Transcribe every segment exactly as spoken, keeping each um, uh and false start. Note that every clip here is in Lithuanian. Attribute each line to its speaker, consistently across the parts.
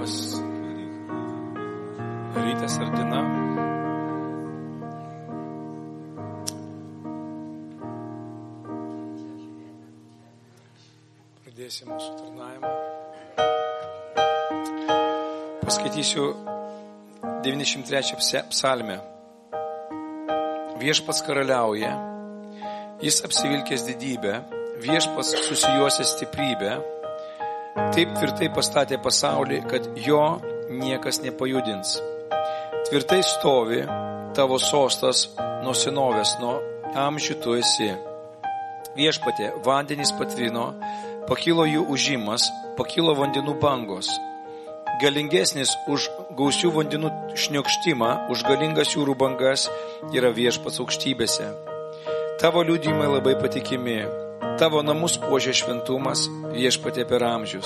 Speaker 1: labas rytas ar diena. Pradėsime mūsų tarnavimą. Paskaitysiu devyniasdešimt trečią psalmę. Viešpats karaliauja, jis apsivilkęs didybę, viešpats susijuosęs stiprybę, taip tvirtai pastatė pasaulį, kad jo niekas nepajudins. Tvirtai stovi tavo sostas nuo senovės, nuo amžių tu esi. Viešpatie, vandenys patvino, pakilo jų ūžimas, pakilo vandenų bangos. Galingesnis už gausių vandenų šniokštimą, už galingas jūrų bangas yra viešpats aukštybėse. Tavo liudijimai labai patikimi, tavo namus puošia šventumas, viešpatie per amžius.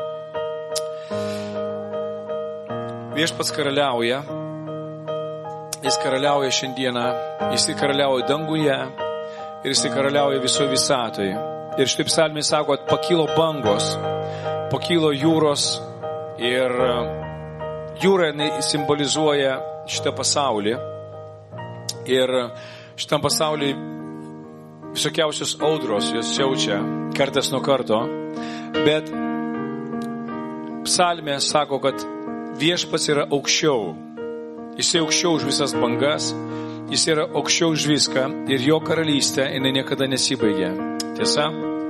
Speaker 1: Viešpats karaliauja, jis karaliauja šiandieną, jis karaliauja danguje ir jis karaliauja viso visatoje. Ir štai psalmė sako, kad pakilo bangos, pakilo jūros ir jūra simbolizuoja šitą pasaulį. Ir šitam pasauliui visokiausios audros jos siaučia kartas nuo karto, bet psalmė sako, kad viešpats yra aukščiau. Jis yra aukščiau už visas bangas, jis yra aukščiau už viską ir jo karalystė jinai niekada nesibaigia. Tiesa?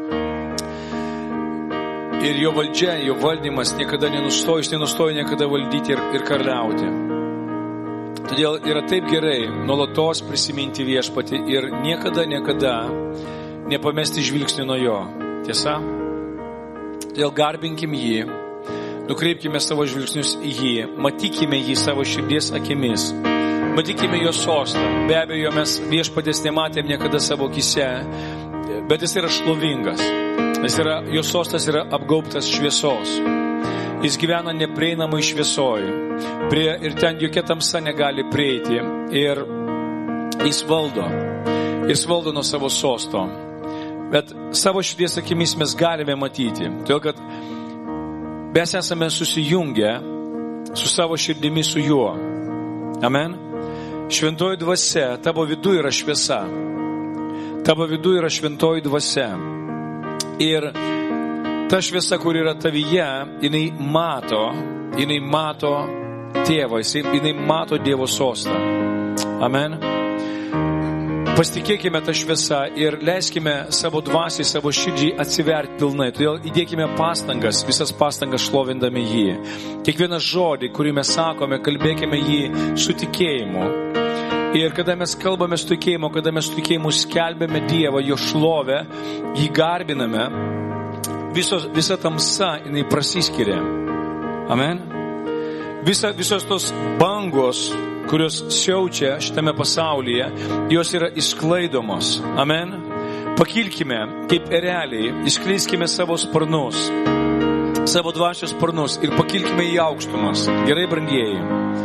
Speaker 1: Ir jo valdžia, jo valdymas niekada nenustoja, jis nenustoja niekada valdyti ir, ir karaliauti. Todėl yra taip gerai nuolatos prisiminti viešpatį ir niekada, niekada nepamesti žvilgsnių nuo jo. Tiesa? Todėl garbinkim jį, nukreipkime savo žvilgsnius į jį, matykime jį savo širdies akimis, matykime jo sostą. Be abejo, mes viešpatės nematėm niekada savo akise, bet jis yra šlovingas. Jis yra, jo sostas yra apgaubtas šviesos. Jis gyvena neprieinamai šviesoj. Prie, ir ten jokia tamsa negali prieiti. Ir jis valdo. Jis valdo nuo savo sosto. Bet savo širdies akimis mes galime matyti. Todėl, kad mes esame susijungę su savo širdimi su juo. Amen. Šventoji dvasia, tavo vidu yra šviesa. Tavo vidu yra šventoji dvasia. Ir ta šviesa, kur yra tavyje, jinai mato, jinai mato tėvą, jinai mato Dievo sostą. Amen. Pasitikėkime tą šviesą ir leiskime savo dvasiai, savo širdžiai atsiverti pilnai. Todėl įdėkime pastangas, visas pastangas šlovindami jį. Kiekvieną žodį, kurį mes sakome, kalbėkime jį su tikėjimu. Ir kada mes kalbame su tikėjimu, kada mes su tikėjimu skelbėme Dievą, jo šlovę, jį garbiname, visos, visa tamsa, jinai prasiskiria. Amen. Visa, visos tos bangos, kurios siaučia šitame pasaulyje, jos yra išsklaidomos. Amen. Pakilkime kaip ereliai, išskleiskime savo sparnus, savo dvasios sparnus ir pakilkime į aukštumas. Gerai, brangieji.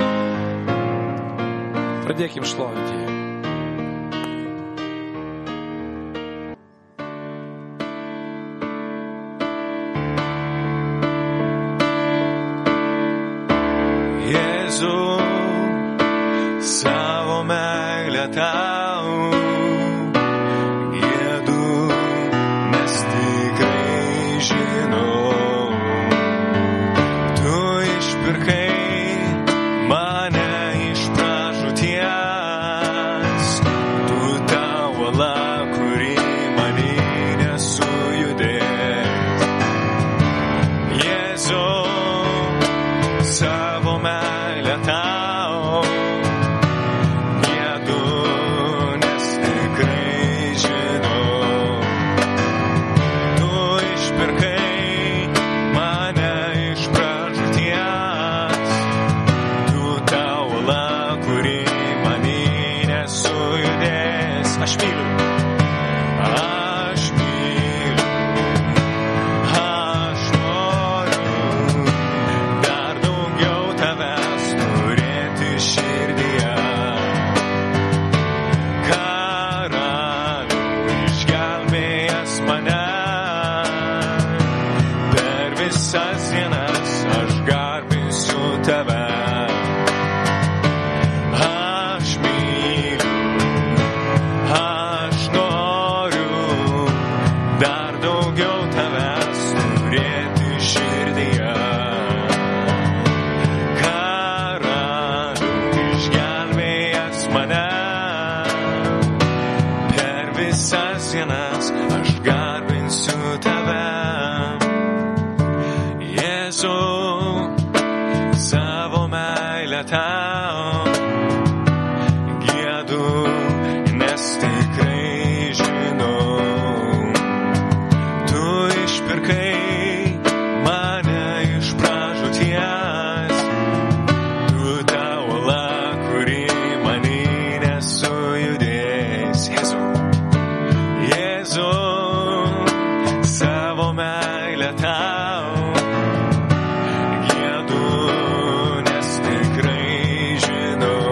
Speaker 1: Pradėkim šlovinti.
Speaker 2: Jėzau, savo meilę tau giedu, nes tikrai žinau, tu išpirkai mane iš pražūties, tu ta uola, kuri mane nesujudės. Jėzau, savo meilę tau giedu, nes tikrai žinau, tu išpirkai mane iš pražūties, tu ta uola, kuri mane nesujudės. Aš myliu, aš myliu, aš noriu dar daugiau tavęs turėti širdyje. Karaliau, išgelbėjęs mane, per visas dienas aš garbinsiu tave. Aš myliu, aš noriu dar daugiau tavęs turėti širdyje. Karaliau, išgelbėjęs mane, per visas dienas aš garbinsiu tave. Jėzau, savo meilę tau giedu, nes tikrai žinau, tu išpirkai mane iš pražūties, tu ta uola, kuri manį nesujudės. Jėzau, Jėzau, savo meilę tau giedu, nes tikrai žinau,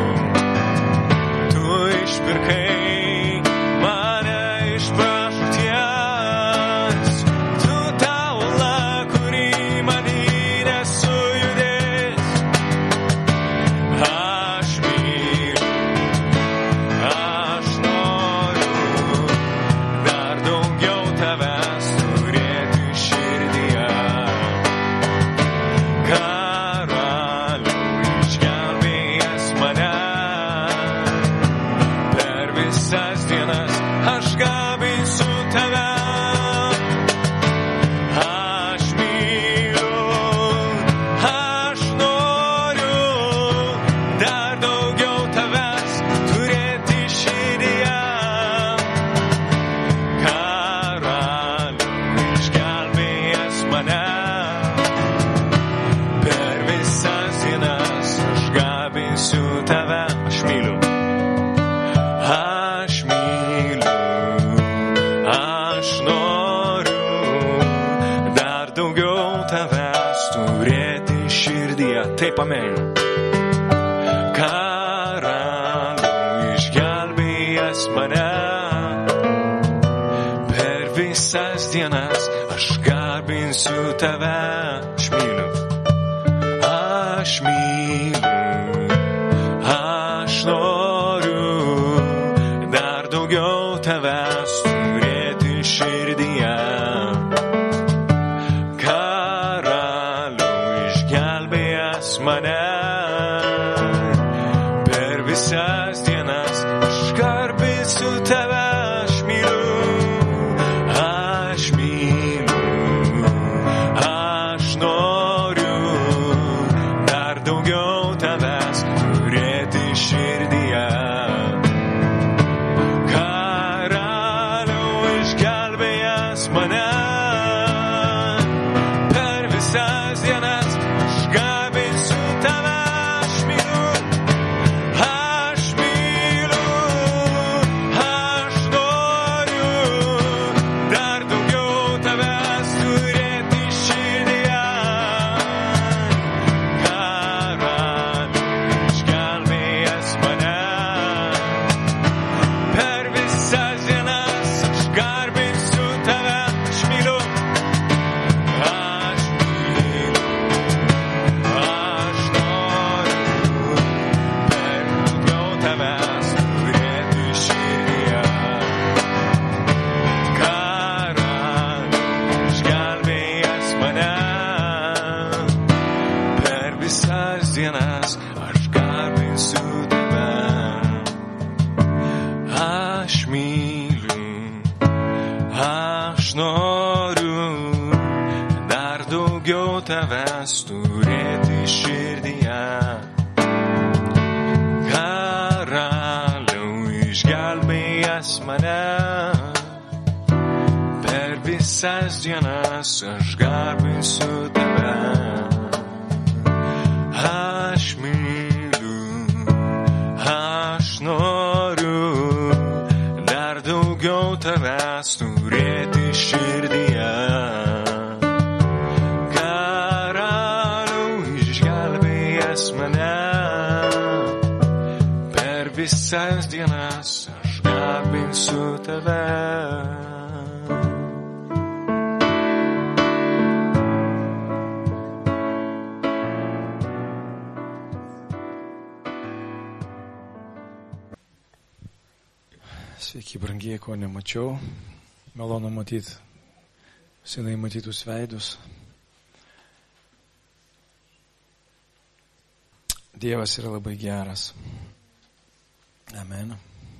Speaker 2: tu išpirkai mane iš pražūties, tu ta uola, kuri manį nesujudės. Aš myliu, aš noriu dar daugiau tavęs turėti širdyje. Karaliau, išgelbėjęs mane, per visas dienas aš garbinsiu tave. Aš myliu, aš noriu dar daugiau tavęs turėti širdyje. Karaliau, išgelbėjęs mane, per visas dienas aš garbinsiu tave. Aš myliu, aš myliu, aš noriu dar daugiau tavęs turėti širdyje. Taip, amen. Karaliau, išgelbėjęs mane, per visas dienas aš garbinsiu tave. Aš myliu, aš myliu, aš noriu dar daugiau tavęs turėti širdyje. Karaliau, išgelbėjęs mane, per visas dienas aš garbinsiu tave. Aš myliu, aš myliu, aš noriu dar daugiau tavęs turėti širdyje. Karaliau, išgelbėjęs mane, per visas dienas aš garbinsiu tave. Aš myliu, aš myliu, aš noriu dar daugiau tavęs turėti širdyje. Karaliau, išgelbėjęs mane, per visas dienas aš garbinsiu tave. Aš myliu, aš myliu, aš noriu per daugiau tavęs turėti širdyje. Karaliau, išgelbėjęs mane, per visas dienas aš garbinsiu tave. Aš myliu, aš noriu dar daugiau tavęs turėti širdyje. Karaliau, išgelbėjęs mane, per visas dienas aš garbinsiu tave. Aš myliu, aš noriu dar daugiau tavęs turėti širdyje. Karaliau, išgelbėjęs mane, per visas dienas aš garbinsiu tave.
Speaker 1: Sveiki, brangiai, ko nemačiau. Malonu matyti, senai matytus veidus. Dievas yra labai geras. Amen.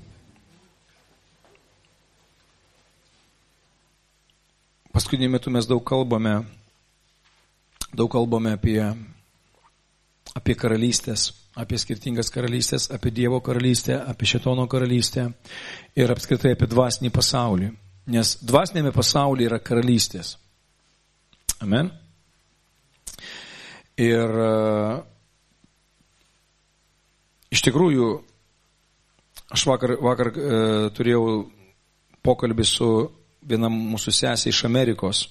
Speaker 1: Paskutiniu metu mes daug kalbame, daug kalbame apie, apie karalystės, apie skirtingas karalystės, apie Dievo karalystę, apie Šėtono karalystę ir apskritai apie dvasinį pasaulį. Nes dvasinėme pasaulyje yra karalystės. Amen. Ir uh, iš tikrųjų, aš vakar, vakar uh, turėjau pokalbį su viena mūsų sesė iš Amerikos.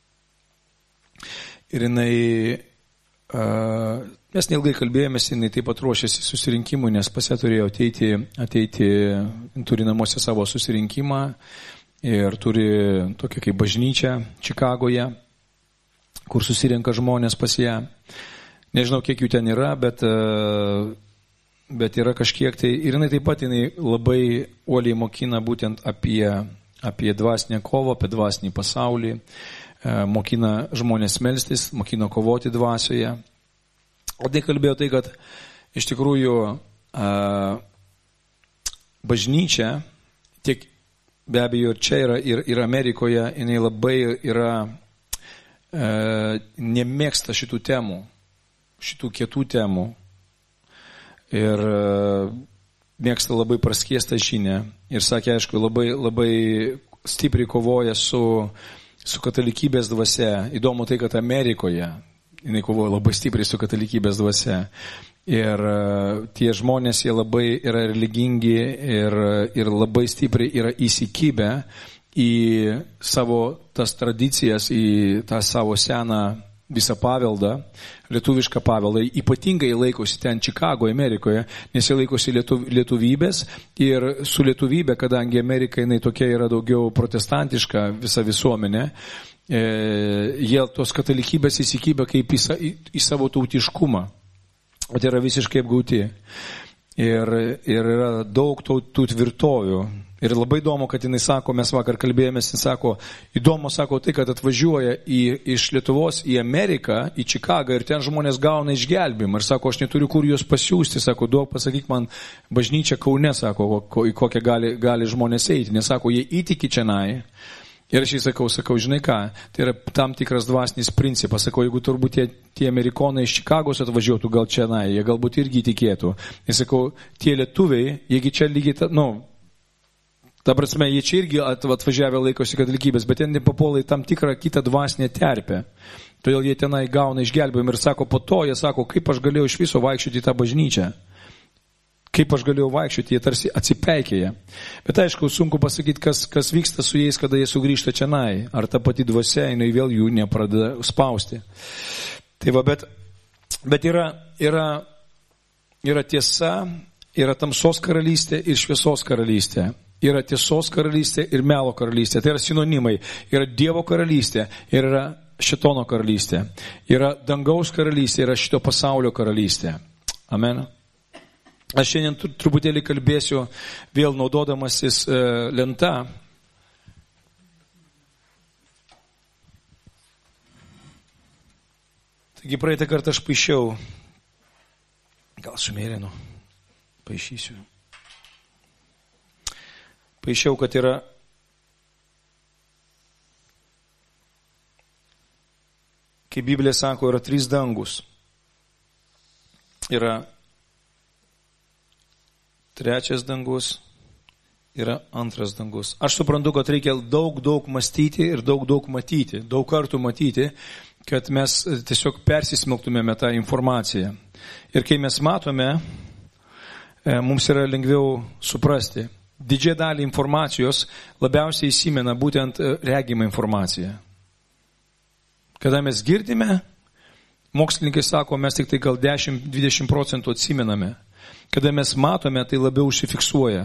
Speaker 1: Ir jinai, uh, mes neilgai kalbėjomės, jinai taip pat ruošėsi susirinkimui, nes pas ją turėjo ateiti, ateiti, turi namuose savo susirinkimą ir turi tokią kaip bažnyčią Čikagoje, kur susirenka žmonės pas ją. Nežinau, kiek jų ten yra, bet, bet yra kažkiek tai. Ir jinai taip pat jinai labai uoliai mokina būtent apie, apie dvasinę kovą, apie dvasinį pasaulį, mokina žmonės melstis, mokina kovoti dvasioje. O tai kalbėjo tai, kad iš tikrųjų bažnyčia, tiek be abejo ir čia yra, ir, ir Amerikoje, jinai labai yra, e, nemėgsta šitų temų, šitų kietų temų. Ir e, mėgsta labai praskiestą žinę. Ir sakė, aišku, labai, labai stipriai kovoja su, su katalikybės dvasia. Įdomu tai, kad Amerikoje jinai kovoja labai stipriai su katalikybės dvasia. Ir tie žmonės, jie labai yra religingi ir, ir labai stipriai yra įsikibę į savo tas tradicijas, į tą savo seną visą paveldą, lietuvišką paveldą. Ypatingai laikosi ten Čikagoje, Amerikoje, nes jie laikosi lietuv, lietuvybės ir su lietuvybė, kadangi Amerika jinai tokia yra daugiau protestantiška visa visuomenė, e, jie tos katalikybės įsikibę kaip į, į, į savo tautiškumą. O tai yra visiškai apgauti. Ir, ir yra daug tų, tų tvirtovių. Ir labai įdomu, kad jinai sako, mes vakar kalbėjomės, jis sako, įdomu, sako tai, kad atvažiuoja į, iš Lietuvos į Ameriką, į Čikagą ir ten žmonės gauna išgelbimą. Ir sako, aš neturiu kur juos pasiųsti, sako, duok pasakyk man bažnyčią Kaune, sako, ko, į kokią gali, gali žmonės eiti. Nes sako, jie įtiki čianai. Ir aš jį sakau, sakau, žinai ką, tai yra tam tikras dvasinis principas. Sakau, jeigu turbūt tie, tie amerikonai iš Čikagos atvažiuotų gal čia, na, jie galbūt irgi tikėtų. Ir sakau, tie lietuviai, jiegi čia lygiai, ta, nu, ta prasme, jie čia irgi atvažiavę laikosi katalikybės, bet ten nepapuola į tam tikrą kitą dvasinę terpę. Todėl jie tenai gauna išgelbėjimą ir sako, po to jie sako, kaip aš galėjau iš viso vaikščioti į tą bažnyčią. Kaip aš galėjau vaikščioti, jie tarsi atsipeikėja. Bet aišku, sunku pasakyti, kas, kas vyksta su jais, kada jie sugrįžta čianai. Ar ta pati dvasia, jinai vėl jų nepradeda spausti. Tai va, bet, bet yra, yra, yra tiesa, yra tamsos karalystė ir šviesos karalystė. Yra tiesos karalystė ir melo karalystė. Tai yra sinonimai. Yra Dievo karalystė ir yra Šėtono karalystė. Yra dangaus karalystė, yra šito pasaulio karalystė. Amen. Aš šiandien truputėlį kalbėsiu vėl naudodamasis e, lenta. Taigi praeitą kartą aš paišiau, gal sumėrinu, paišysiu. Paišiau, kad yra kaip Biblija sako, yra trys dangus. Yra trečias dangus, yra antras dangus. Aš suprantu, kad reikia daug, daug mąstyti ir daug, daug matyti, daug kartų matyti, kad mes tiesiog persismelktumėme tą informaciją. Ir kai mes matome, mums yra lengviau suprasti. Didžiąją dalį informacijos labiausiai įsimena būtent regimą informaciją. Kada mes girdime, mokslininkai sako, mes tik tai gal dešimt iki dvidešimt procentų atsimename. Kada mes matome, tai labiau užsifiksuoja.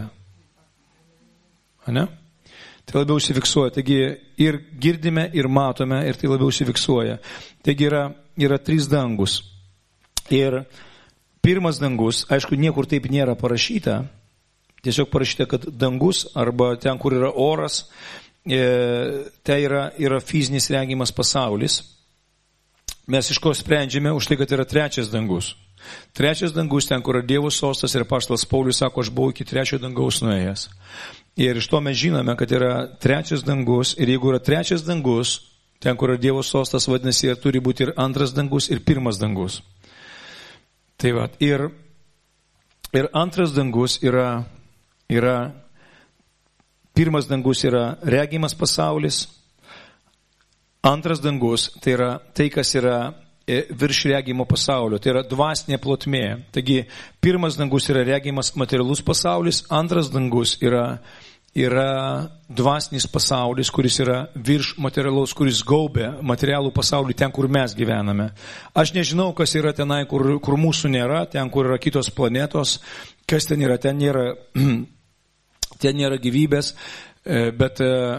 Speaker 1: Ane? Tai labiau užsifiksuoja. Taigi ir girdime, ir matome, ir tai labiau užsifiksuoja. Taigi yra, yra trys dangus. Ir pirmas dangus, aišku, niekur taip nėra parašyta, tiesiog parašyta, kad dangus arba ten, kur yra oras, tai yra, yra fizinis regimas pasaulis. Mes iš ko sprendžiame už tai, kad yra trečias dangus. Trečias dangus, ten, kur yra Dievo sostas, ir apaštalas Paulius sako, aš buvau iki trečio dangaus nuėjęs. Ir iš to mes žinome, kad yra trečias dangus, ir jeigu yra trečias dangus, ten, kur yra Dievo sostas, vadinasi, ir turi būti ir antras dangus, ir pirmas dangus. Tai va, ir, ir antras dangus yra, yra pirmas dangus yra regimas pasaulis, antras dangus tai yra tai, kas yra virš regimo pasaulio, tai yra dvasinė plotmė. Taigi, pirmas dangus yra regimas materialus pasaulis, antras dangus yra, yra dvasinis pasaulis, kuris yra virš materialaus, kuris gaubė materialų pasaulį ten, kur mes gyvename. Aš nežinau, kas yra tenai, kur, kur mūsų nėra, ten, kur yra kitos planetos, kas ten yra, ten nėra... Ten nėra gyvybės, bet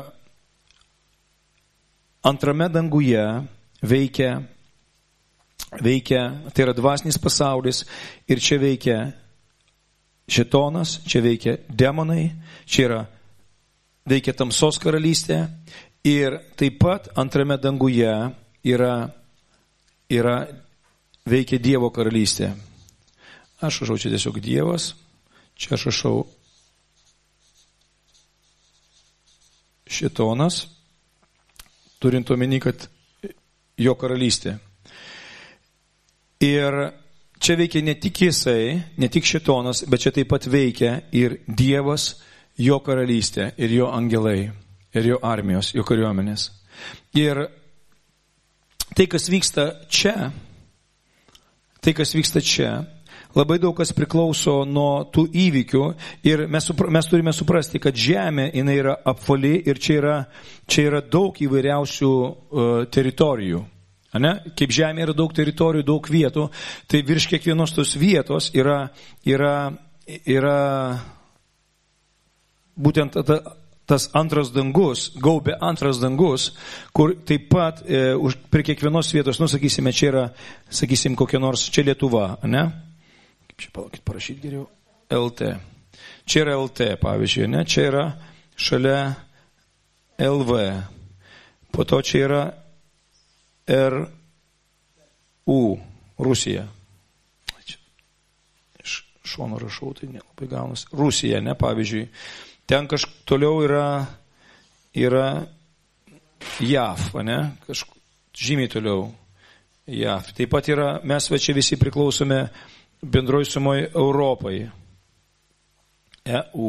Speaker 1: antrame danguje veikia, veikia, tai yra dvasinis pasaulis ir čia veikia šėtonas, čia veikia demonai, čia yra, veikia tamsos karalystė ir taip pat antrame danguje yra, yra veikia Dievo karalystė. Aš rašau čia tiesiog Dievas, čia aš rašau šėtonas, turint omeny, kad jo karalystė. Ir čia veikia ne tik jisai, ne tik šėtonas, bet čia taip pat veikia ir Dievas, jo karalystė, ir jo angelai, ir jo armijos, jo kariuomenės. Ir tai, kas vyksta čia, tai, kas vyksta čia, labai daug kas priklauso nuo tų įvykių ir mes, supra, mes turime suprasti, kad žemė jinai yra apvali ir čia yra, čia yra daug įvairiausių uh, teritorijų. Ane? Kaip žemė yra daug teritorijų, daug vietų, tai virš kiekvienos tos vietos yra, yra, yra būtent ta, tas antras dangus, gaubė antras dangus, kur taip pat e, už, prie kiekvienos vietos, nu sakysime, čia yra, sakysim, kokia nors, čia Lietuva, ne? Čia palaukit, parašyti geriau. L T. Čia yra L T, pavyzdžiui, ne? Čia yra šalia L V. Po to čia yra R U, Rusija. Čia iš šono rašau, tai nelabai gaunas. Rusija, ne, pavyzdžiui. Ten kažk toliau yra, yra J A V, ne? Kažk žymiai toliau J A V. Taip pat yra, mes va čia visi priklausome bendroj sumoj Europai. E U.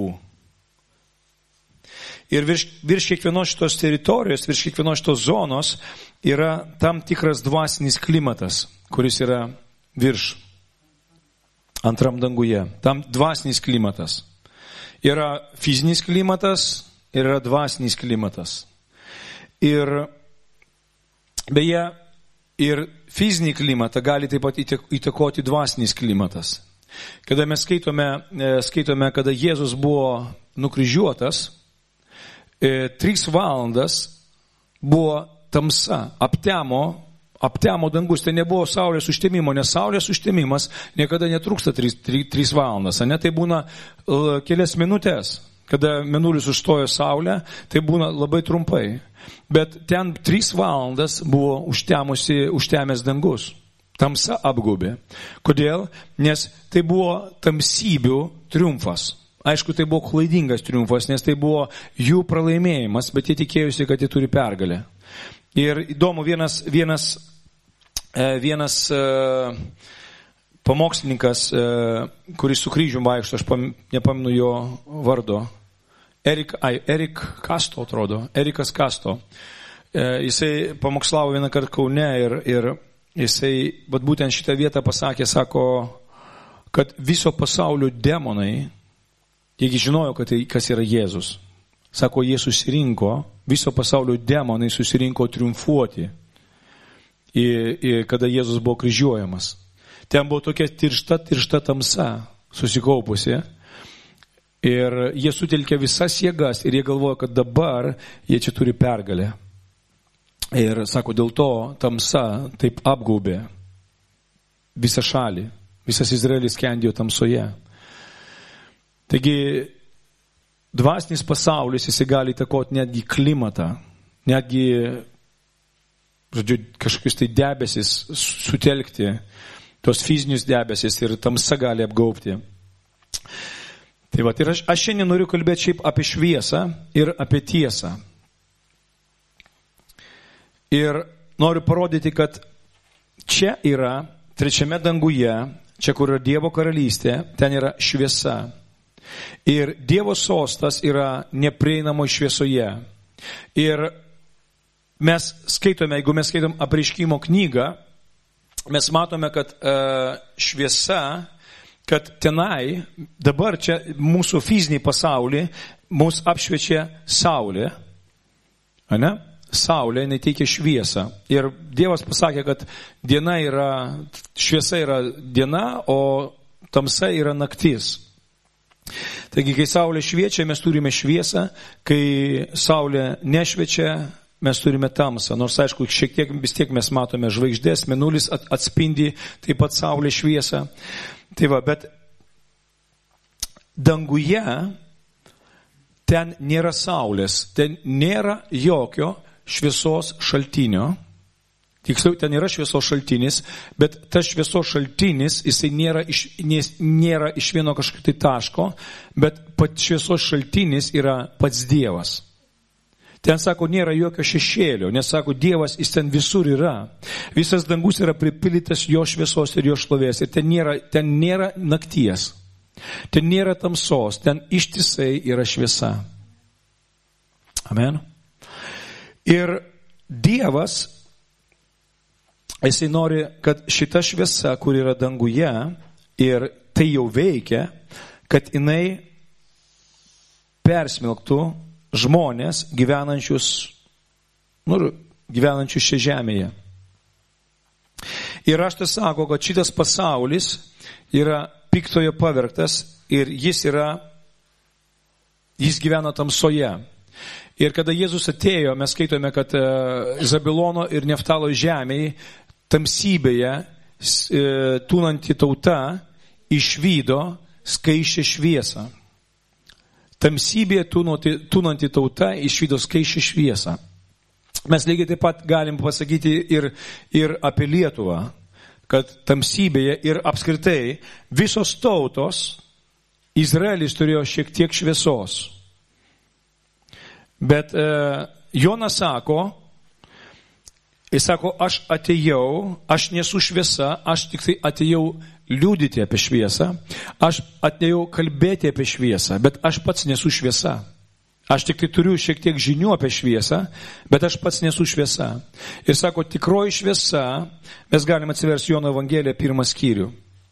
Speaker 1: Ir virš, virš kiekvienos šitos teritorijos, virš kiekvienos šitos zonos yra tam tikras dvasinis klimatas, kuris yra virš antram danguje. Tam dvasinis klimatas. Yra fizinis klimatas ir yra dvasinis klimatas. Ir beje, ir fizinį klimatą gali taip pat įtakoti dvasinis klimatas. Kada mes skaitome, skaitome kada Jėzus buvo nukryžiuotas, e, tris valandas buvo tamsa, aptemo, aptemo dangus, tai nebuvo saulės užtemimo, nes saulės užtemimas niekada netrūksta tris, tris, tris valandas, ne? Tai būna uh, kelias minutės. Kada mėnulis užstojo saulę, tai būna labai trumpai. Bet ten tris valandas buvo užtemusi, užtemęs dangus. Tamsa apgaubė. Kodėl? Nes tai buvo tamsybių triumfas. Aišku, tai buvo klaidingas triumfas, nes tai buvo jų pralaimėjimas, bet jie tikėjusi, kad jie turi pergalę. Ir įdomu, vienas, vienas, vienas pamokslininkas, kuris su kryžium vaikšto, aš pam, nepaminu jo vardo, Erik, ai, Erik Kasto, atrodo, Erikas Kasto. Jisai pamokslavo vieną kartą Kaune ir, ir jisai, bet būtent šitą vietą pasakė, sako, kad viso pasaulio demonai, jiegi žinojo, kad tai, kas yra Jėzus. Sako, jie susirinko, viso pasaulio demonai susirinko triumfuoti, į, į, kada Jėzus buvo kryžiuojamas. Ten buvo tokia tiršta, tiršta tamsa susikaupusi ir jie sutelkė visas jėgas ir jie galvoja, kad dabar jie čia turi pergalę. Ir sako, dėl to tamsa taip apgaubė visą šalį, visas Izraelis skendėjo tamsoje. Taigi dvasinis pasaulis, jis gali įtakoti netgi klimatą, netgi, žodžiu, kažkokius tai debesis sutelkti, tos fizinius debesis ir tamsa gali apgaubti. Tai va, ir aš, aš šiandien noriu kalbėti šiaip apie šviesą ir apie tiesą. Ir noriu parodyti, kad čia yra, trečiame danguje, čia kur yra Dievo karalystė, ten yra šviesa. Ir Dievo sostas yra neprieinamo šviesoje. Ir mes skaitome, jeigu mes skaitom Apreiškimo knygą, mes matome, kad uh, šviesa, kad tenai, dabar čia mūsų fizinį pasaulį, mūsų apšviečia Saulė. Ane? Saulė, jinai teikia šviesą. Ir Dievas pasakė, kad diena yra, šviesa yra diena, o tamsa yra naktis. Taigi, kai Saulė šviečia, mes turime šviesą, kai Saulė nešviečia, mes turime tamsą. Nors, aišku, šiek tiek vis tiek mes matome žvaigždės, mėnulis atspindi taip pat Saulė šviesą. Tai va, bet danguje ten nėra Saulės, ten nėra jokio šviesos šaltinio. Tiksliau, ten yra šviesos šaltinis, bet tas šviesos šaltinis, jisai nėra iš, nėra iš vieno kažkokio tai taško, bet pats šviesos šaltinis yra pats Dievas. Ten, sako, nėra jokio šešėlio, nes, sako, Dievas, jis ten visur yra. Visas dangus yra pripildytas jo šviesos ir jo šlovės. Ir ten nėra, ten nėra nakties, ten nėra tamsos, ten ištisai yra šviesa. Amen. Ir Dievas, jisai nori, kad šita šviesa, kur yra danguje, ir tai jau veikia, kad jinai persmelktų žmonės gyvenančius, nu, gyvenančius šią žemėje. Ir raštas sako, kad šitas pasaulis yra piktojo pavergtas ir jis yra, jis gyvena tamsoje. Ir kada Jėzus atėjo, mes skaitome, kad Zabilono ir Neftalo žemėje, tamsybėje tūnanti tauta išvydo skaisčią šviesą. Tamsybėje tūnanti tauta išvydo skaisčią šviesą. Mes lygiai taip pat galim pasakyti ir, ir apie Lietuvą, kad tamsybėje ir apskritai visos tautos, Izraelis turėjo šiek tiek šviesos. Bet e, Jonas sako, jis sako, aš atėjau, aš nesu šviesa, aš tik tai atėjau liudyti apie šviesą, aš atėjau kalbėti apie šviesą, bet aš pats nesu šviesa. Aš tik tai turiu šiek tiek žinių apie šviesą, bet aš pats nesu šviesa. Ir sako, tikroji šviesa, mes galime atsiversti Jono Evangeliją pirmą skyrių.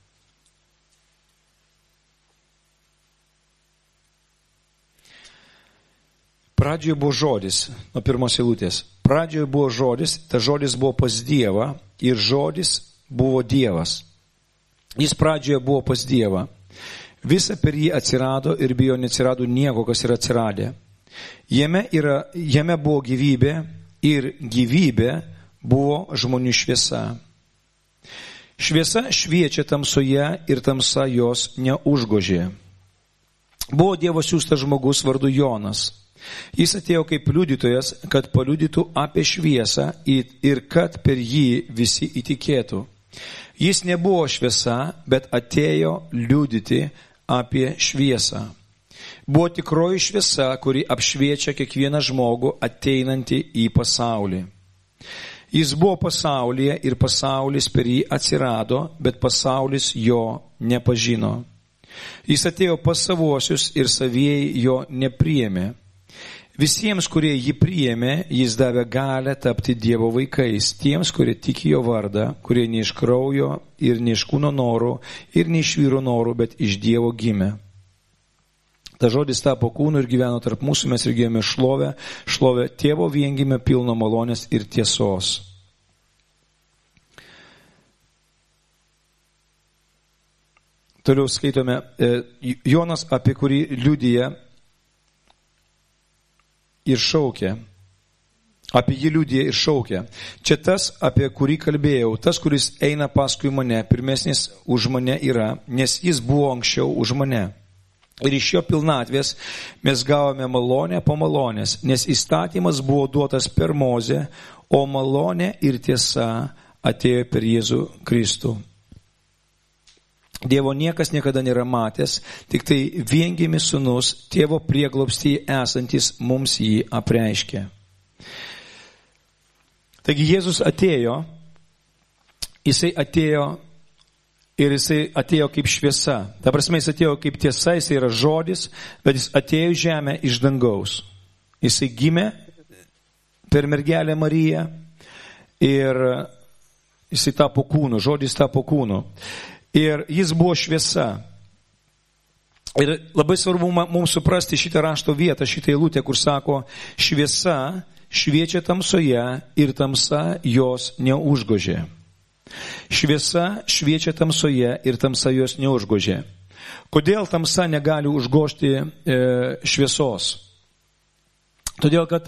Speaker 1: Pradžioje buvo žodis, nuo pirmos eilutės. Pradžioje buvo žodis, ta žodis buvo pas Dievą ir žodis buvo Dievas. Jis pradžioje buvo pas Dievą. Visa per jį atsirado ir be jo neatsirado nieko, kas yra atsiradę. Jame, yra, jame buvo gyvybė ir gyvybė buvo žmonių šviesa. Šviesa šviečia tamsoje ir tamsa jos neužgožė. Buvo Dievo siųstas žmogus vardu Jonas. Jis atėjo kaip liudytojas, kad paliudytų apie šviesą ir kad per jį visi įtikėtų. Jis nebuvo šviesa, bet atėjo liudyti apie šviesą. Buvo tikroji šviesa, kuri apšviečia kiekvieną žmogų ateinantį į pasaulį. Jis buvo pasaulyje ir pasaulis per jį atsirado, bet pasaulis jo nepažino. Jis atėjo pas savuosius ir savieji jo nepriėmė. Visiems, kurie jį priėmė, jis davė galią tapti Dievo vaikais, tiems, kurie tiki jo vardą, kurie ne iš kraujo ir ne iš kūno norų ir ne iš vyro norų, bet iš Dievo gimė. Ta žodis tapo kūnu ir gyveno tarp mūsų, mes regėjome šlovę, šlovę Tėvo viengimio pilno malonės ir tiesos. Toliau skaitome Jonas, apie kurį liudija ir šaukia. Apie jį liudija ir šaukia. Čia tas, apie kurį kalbėjau, tas, kuris eina paskui mane, pirmesnis už mane yra, nes jis buvo anksčiau už mane. Ir iš jo pilnatvės mes gavome malonę po malonės, nes įstatymas buvo duotas per Mozę, o malonė ir tiesa atėjo per Jėzų Kristų. Dievo niekas niekada nėra matęs, tik tai viengimis sūnus, tėvo prieglobstyje esantis mums jį apreiškė. Taigi Jėzus atėjo, jisai atėjo ir jisai atėjo kaip šviesa. Ta prasme, jis atėjo kaip tiesa, jisai yra žodis, bet jis atėjo į žemę iš dangaus. Jisai gimė per mergelę Mariją ir jisai tapo kūnu, žodis tapo kūnu. Ir jis buvo šviesa. Ir labai svarbu mums suprasti šitą rašto vietą, šitą eilutę, kur sako, šviesa šviečia tamsoje ir tamsa jos neužgožė. Šviesa šviečia tamsoje ir tamsa jos neužgožė. Kodėl tamsa negali užgožti e, šviesos? Todėl, kad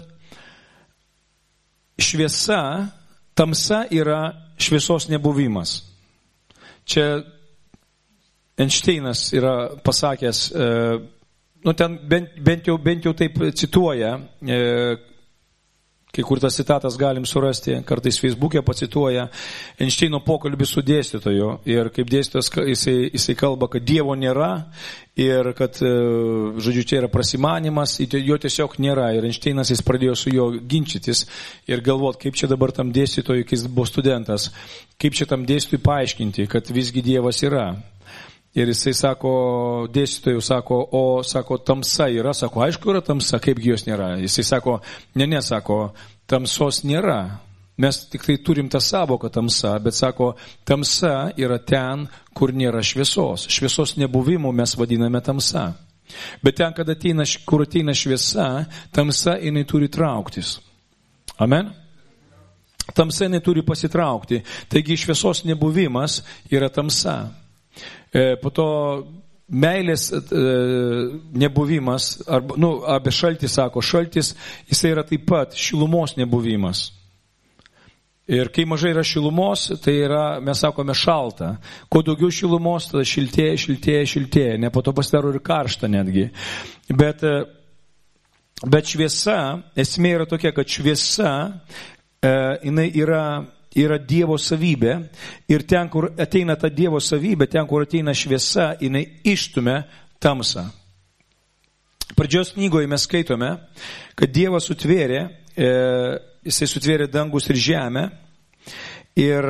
Speaker 1: šviesa, tamsa yra šviesos nebuvimas. Čia Einšteinas yra pasakęs, e, nu ten bent, bent, jau, bent jau taip cituoja, e, kai kur tas citatas galim surasti, kartais Facebook'e pacituoja Einšteino pokalbį su dėstytoju ir kaip dėstytojas jisai, jisai kalba, kad Dievo nėra ir kad, e, žodžiu, čia yra prasimanimas, jo tiesiog nėra ir Einšteinas jis pradėjo su juo ginčytis ir galvot, kaip čia dabar tam dėstytojui, kai jis buvo studentas, kaip čia tam dėstytojui paaiškinti, kad visgi Dievas yra. Ir jisai sako, dėstytojų sako, o sako, tamsa yra, sako, aišku yra tamsa, kaipgi jos nėra. Jisai sako, ne, ne, sako, tamsos nėra. Mes tik tai turim tą savoką tamsa, bet sako, tamsa yra ten, kur nėra šviesos. Šviesos nebuvimu mes vadiname tamsa. Bet ten, kad ateina, kur ateina šviesa, tamsa jinai turi trauktis. Amen? Tamsa jinai turi pasitraukti. Taigi šviesos nebuvimas yra tamsa. Po to meilės nebuvimas, arba, nu, arba šaltis sako, šaltis, jisai yra taip pat šilumos nebuvimas. Ir kai mažai yra šilumos, tai yra, mes sakome, šalta. Kuo daugiau šilumos, tada šiltėja, šiltėja, šiltėja, ne po to pasidaro ir karšta netgi. Bet, bet šviesa, esmė yra tokia, kad šviesa, jinai yra yra Dievo savybė ir ten, kur ateina ta Dievo savybė, ten, kur ateina šviesa, jinai išstumia tamsą. Pradžios knygoje mes skaitome, kad Dievas sutvėrė, e, jisai sutvėrė dangus ir žemę ir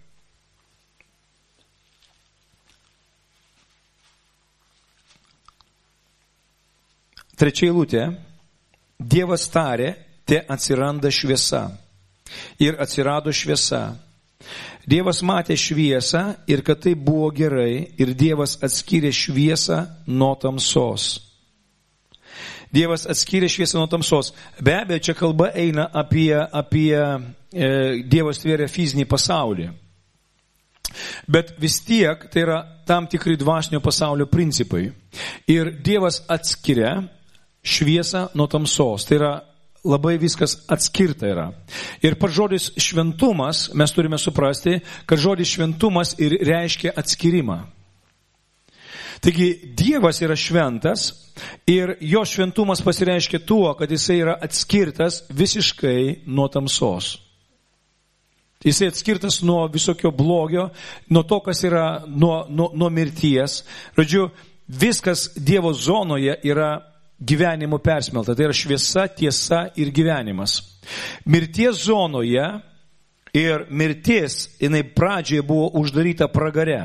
Speaker 1: trečia eilutė, Dievas tarė, te atsiranda šviesa. Ir atsirado šviesa. Dievas matė šviesą ir kad tai buvo gerai ir Dievas atskyrė šviesą nuo tamsos. Dievas atskyrė šviesą nuo tamsos. Be abejo, čia kalba eina apie, apie e, Dievas tvėrė fizinį pasaulį. Bet vis tiek tai yra tam tikri dvasinio pasaulio principai. Ir Dievas atskiria šviesą nuo tamsos. Tai yra labai viskas atskirta yra. Ir pats žodis šventumas, mes turime suprasti, kad žodis šventumas ir reiškia atskirimą. Taigi Dievas yra šventas ir jo šventumas pasireiškia tuo, kad jisai yra atskirtas visiškai nuo tamsos. Jisai atskirtas nuo visokio blogio, nuo to, kas yra nuo, nuo, nuo mirties. Žodžiu, viskas Dievo zonoje yra gyvenimo persmelta. Tai yra šviesa, tiesa ir gyvenimas. Mirties zonoje ir mirtis, jinai pradžioje buvo uždaryta pragare.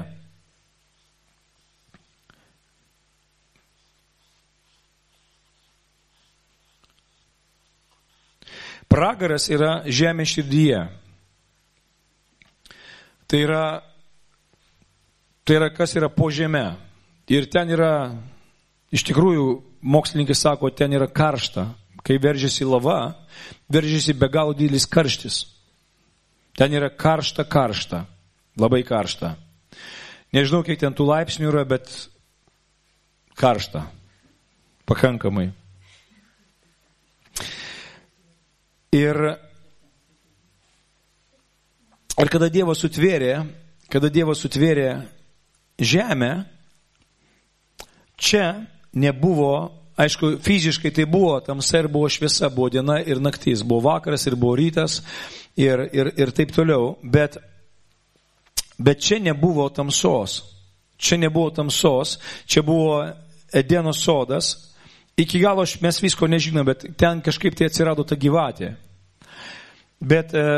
Speaker 1: Pragaras yra žemės širdyje. Tai yra, tai yra kas yra po žeme. Ir ten yra, iš tikrųjų, mokslininkai sako, ten yra karšta. Kai veržiasi lava, veržiasi be galo didelis karštis. Ten yra karšta, karšta. Labai karšta. Nežinau, kiek ten tų laipsnių yra, bet karšta. Pakankamai. Ir, ir kada Dievas sutvėrė, kada Dievas sutvėrė žemę, čia nebuvo, aišku, fiziškai tai buvo tamsa ir buvo šviesa, buvo diena ir naktis, buvo vakaras ir buvo rytas ir, ir, ir taip toliau, bet, bet čia nebuvo tamsos, čia nebuvo tamsos, čia buvo Edeno sodas, iki galo mes visko nežinome, bet ten kažkaip tai atsirado ta gyvatė. Bet e,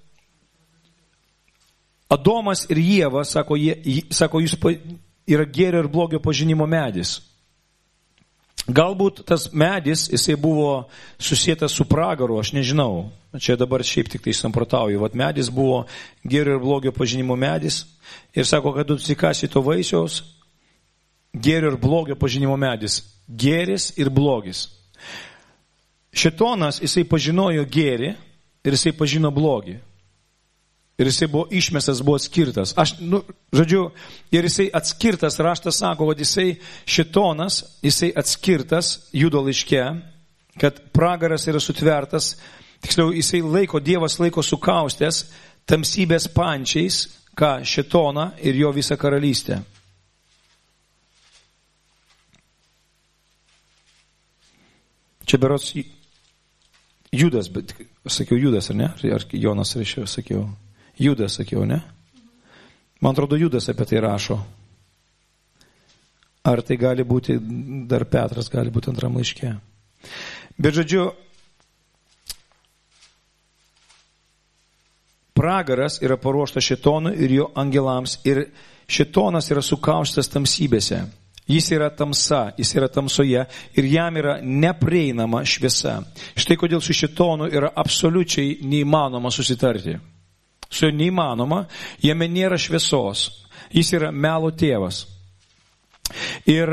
Speaker 1: Adomas ir Ieva, sako, jie, sako, jūs pa, yra gėrio ir blogio pažinimo medis. Galbūt tas medis, jisai buvo susietas su pragaru, aš nežinau. Čia dabar šiaip tik tai samprotauju. Vat medis buvo gėrio ir blogio pažinimo medis. Ir sako, kad tu atsikasi to vaisiaus, gėrio ir blogio pažinimo medis. Gėris ir blogis. Šėtonas, jisai pažinojo gėrį ir jisai pažino blogį. Ir jisai buvo išmestas, buvo atskirtas. Aš, nu, žodžiu, ir jisai atskirtas, raštas sako, kad jisai šėtonas, jisai atskirtas Judo laiške, kad pragaras yra sutvertas, tiksliau, jisai laiko, Dievas laiko sukaustęs tamsybės pančiais, ką šėtoną ir jo visą karalystę. Čia berods Judas, bet sakiau Judas, ar ne? Ar Jonas rašiau, sakiau. Judas, sakiau, ne? Man atrodo, Judas apie tai rašo. Ar tai gali būti, dar Petras gali būti antram laiške. Bet žodžiu, pragaras yra paruoštas šėtonui ir jo angelams ir šėtonas yra sukauštas tamsybėse. Jis yra tamsa, jis yra tamsoje ir jam yra neprieinama šviesa. Štai kodėl su šėtonu yra absoliučiai neįmanoma susitarti. Su juo neįmanoma, jame nėra šviesos. Jis yra melo tėvas. Ir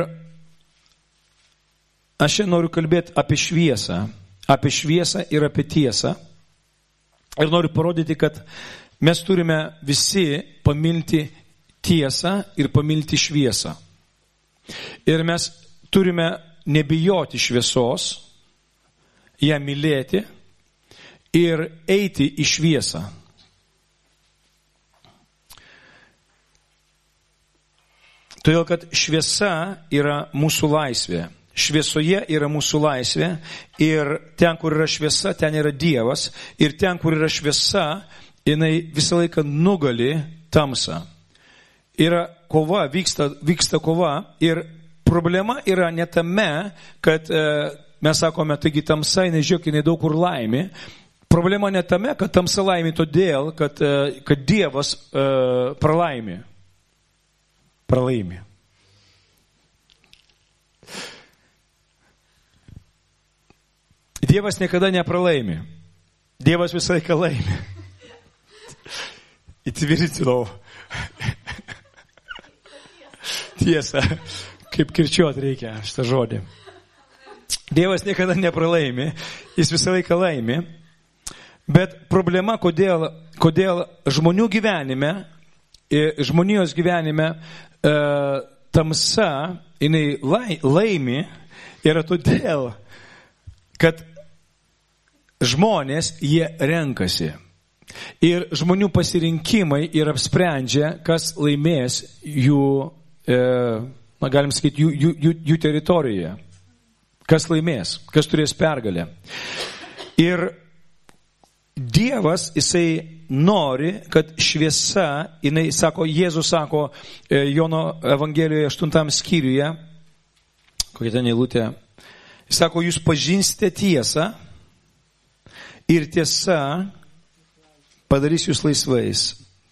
Speaker 1: aš čia noriu kalbėti apie šviesą, apie šviesą ir apie tiesą. Ir noriu parodyti, kad mes turime visi pamilti tiesą ir pamilti šviesą. Ir mes turime nebijoti šviesos, ją mylėti ir eiti į šviesą. Todėl, kad šviesa yra mūsų laisvė. Šviesoje yra mūsų laisvė ir ten, kur yra šviesa, ten yra Dievas. Ir ten, kur yra šviesa, jinai visą laiką nugali tamsą. Yra kova, vyksta, vyksta kova ir problema yra ne tame, kad e, mes sakome, taigi tamsa, nežiūrėk, jinai daug kur laimi. Problema ne tame, kad tamsa laimi todėl, kad, e, kad Dievas e, pralaimi. Pralaimi. Dievas niekada nepralaimi. Dievas visą laiką laimi. Įtvirtinau. Tiesa, kaip kirčiuot reikia šitą žodį. Dievas niekada nepralaimi, jis visą laiką laimi. Bet problema, kodėl, kodėl žmonių gyvenime, žmonijos gyvenime e, tamsa, jinai lai, laimi, yra todėl, kad žmonės jie renkasi. Ir žmonių pasirinkimai ir apsprendžia, kas laimės jų, e, na, galim sakyti, jų, jų, jų, jų teritorijoje. Kas laimės, kas turės pergalę. Ir Dievas, jisai nori, kad šviesa, jinai sako, Jėzus sako Jono Evangelijoje aštuntam skyriuje, kokia ten eilutė, jis sako, jūs pažinsite tiesą ir tiesa padarys jūs laisvais.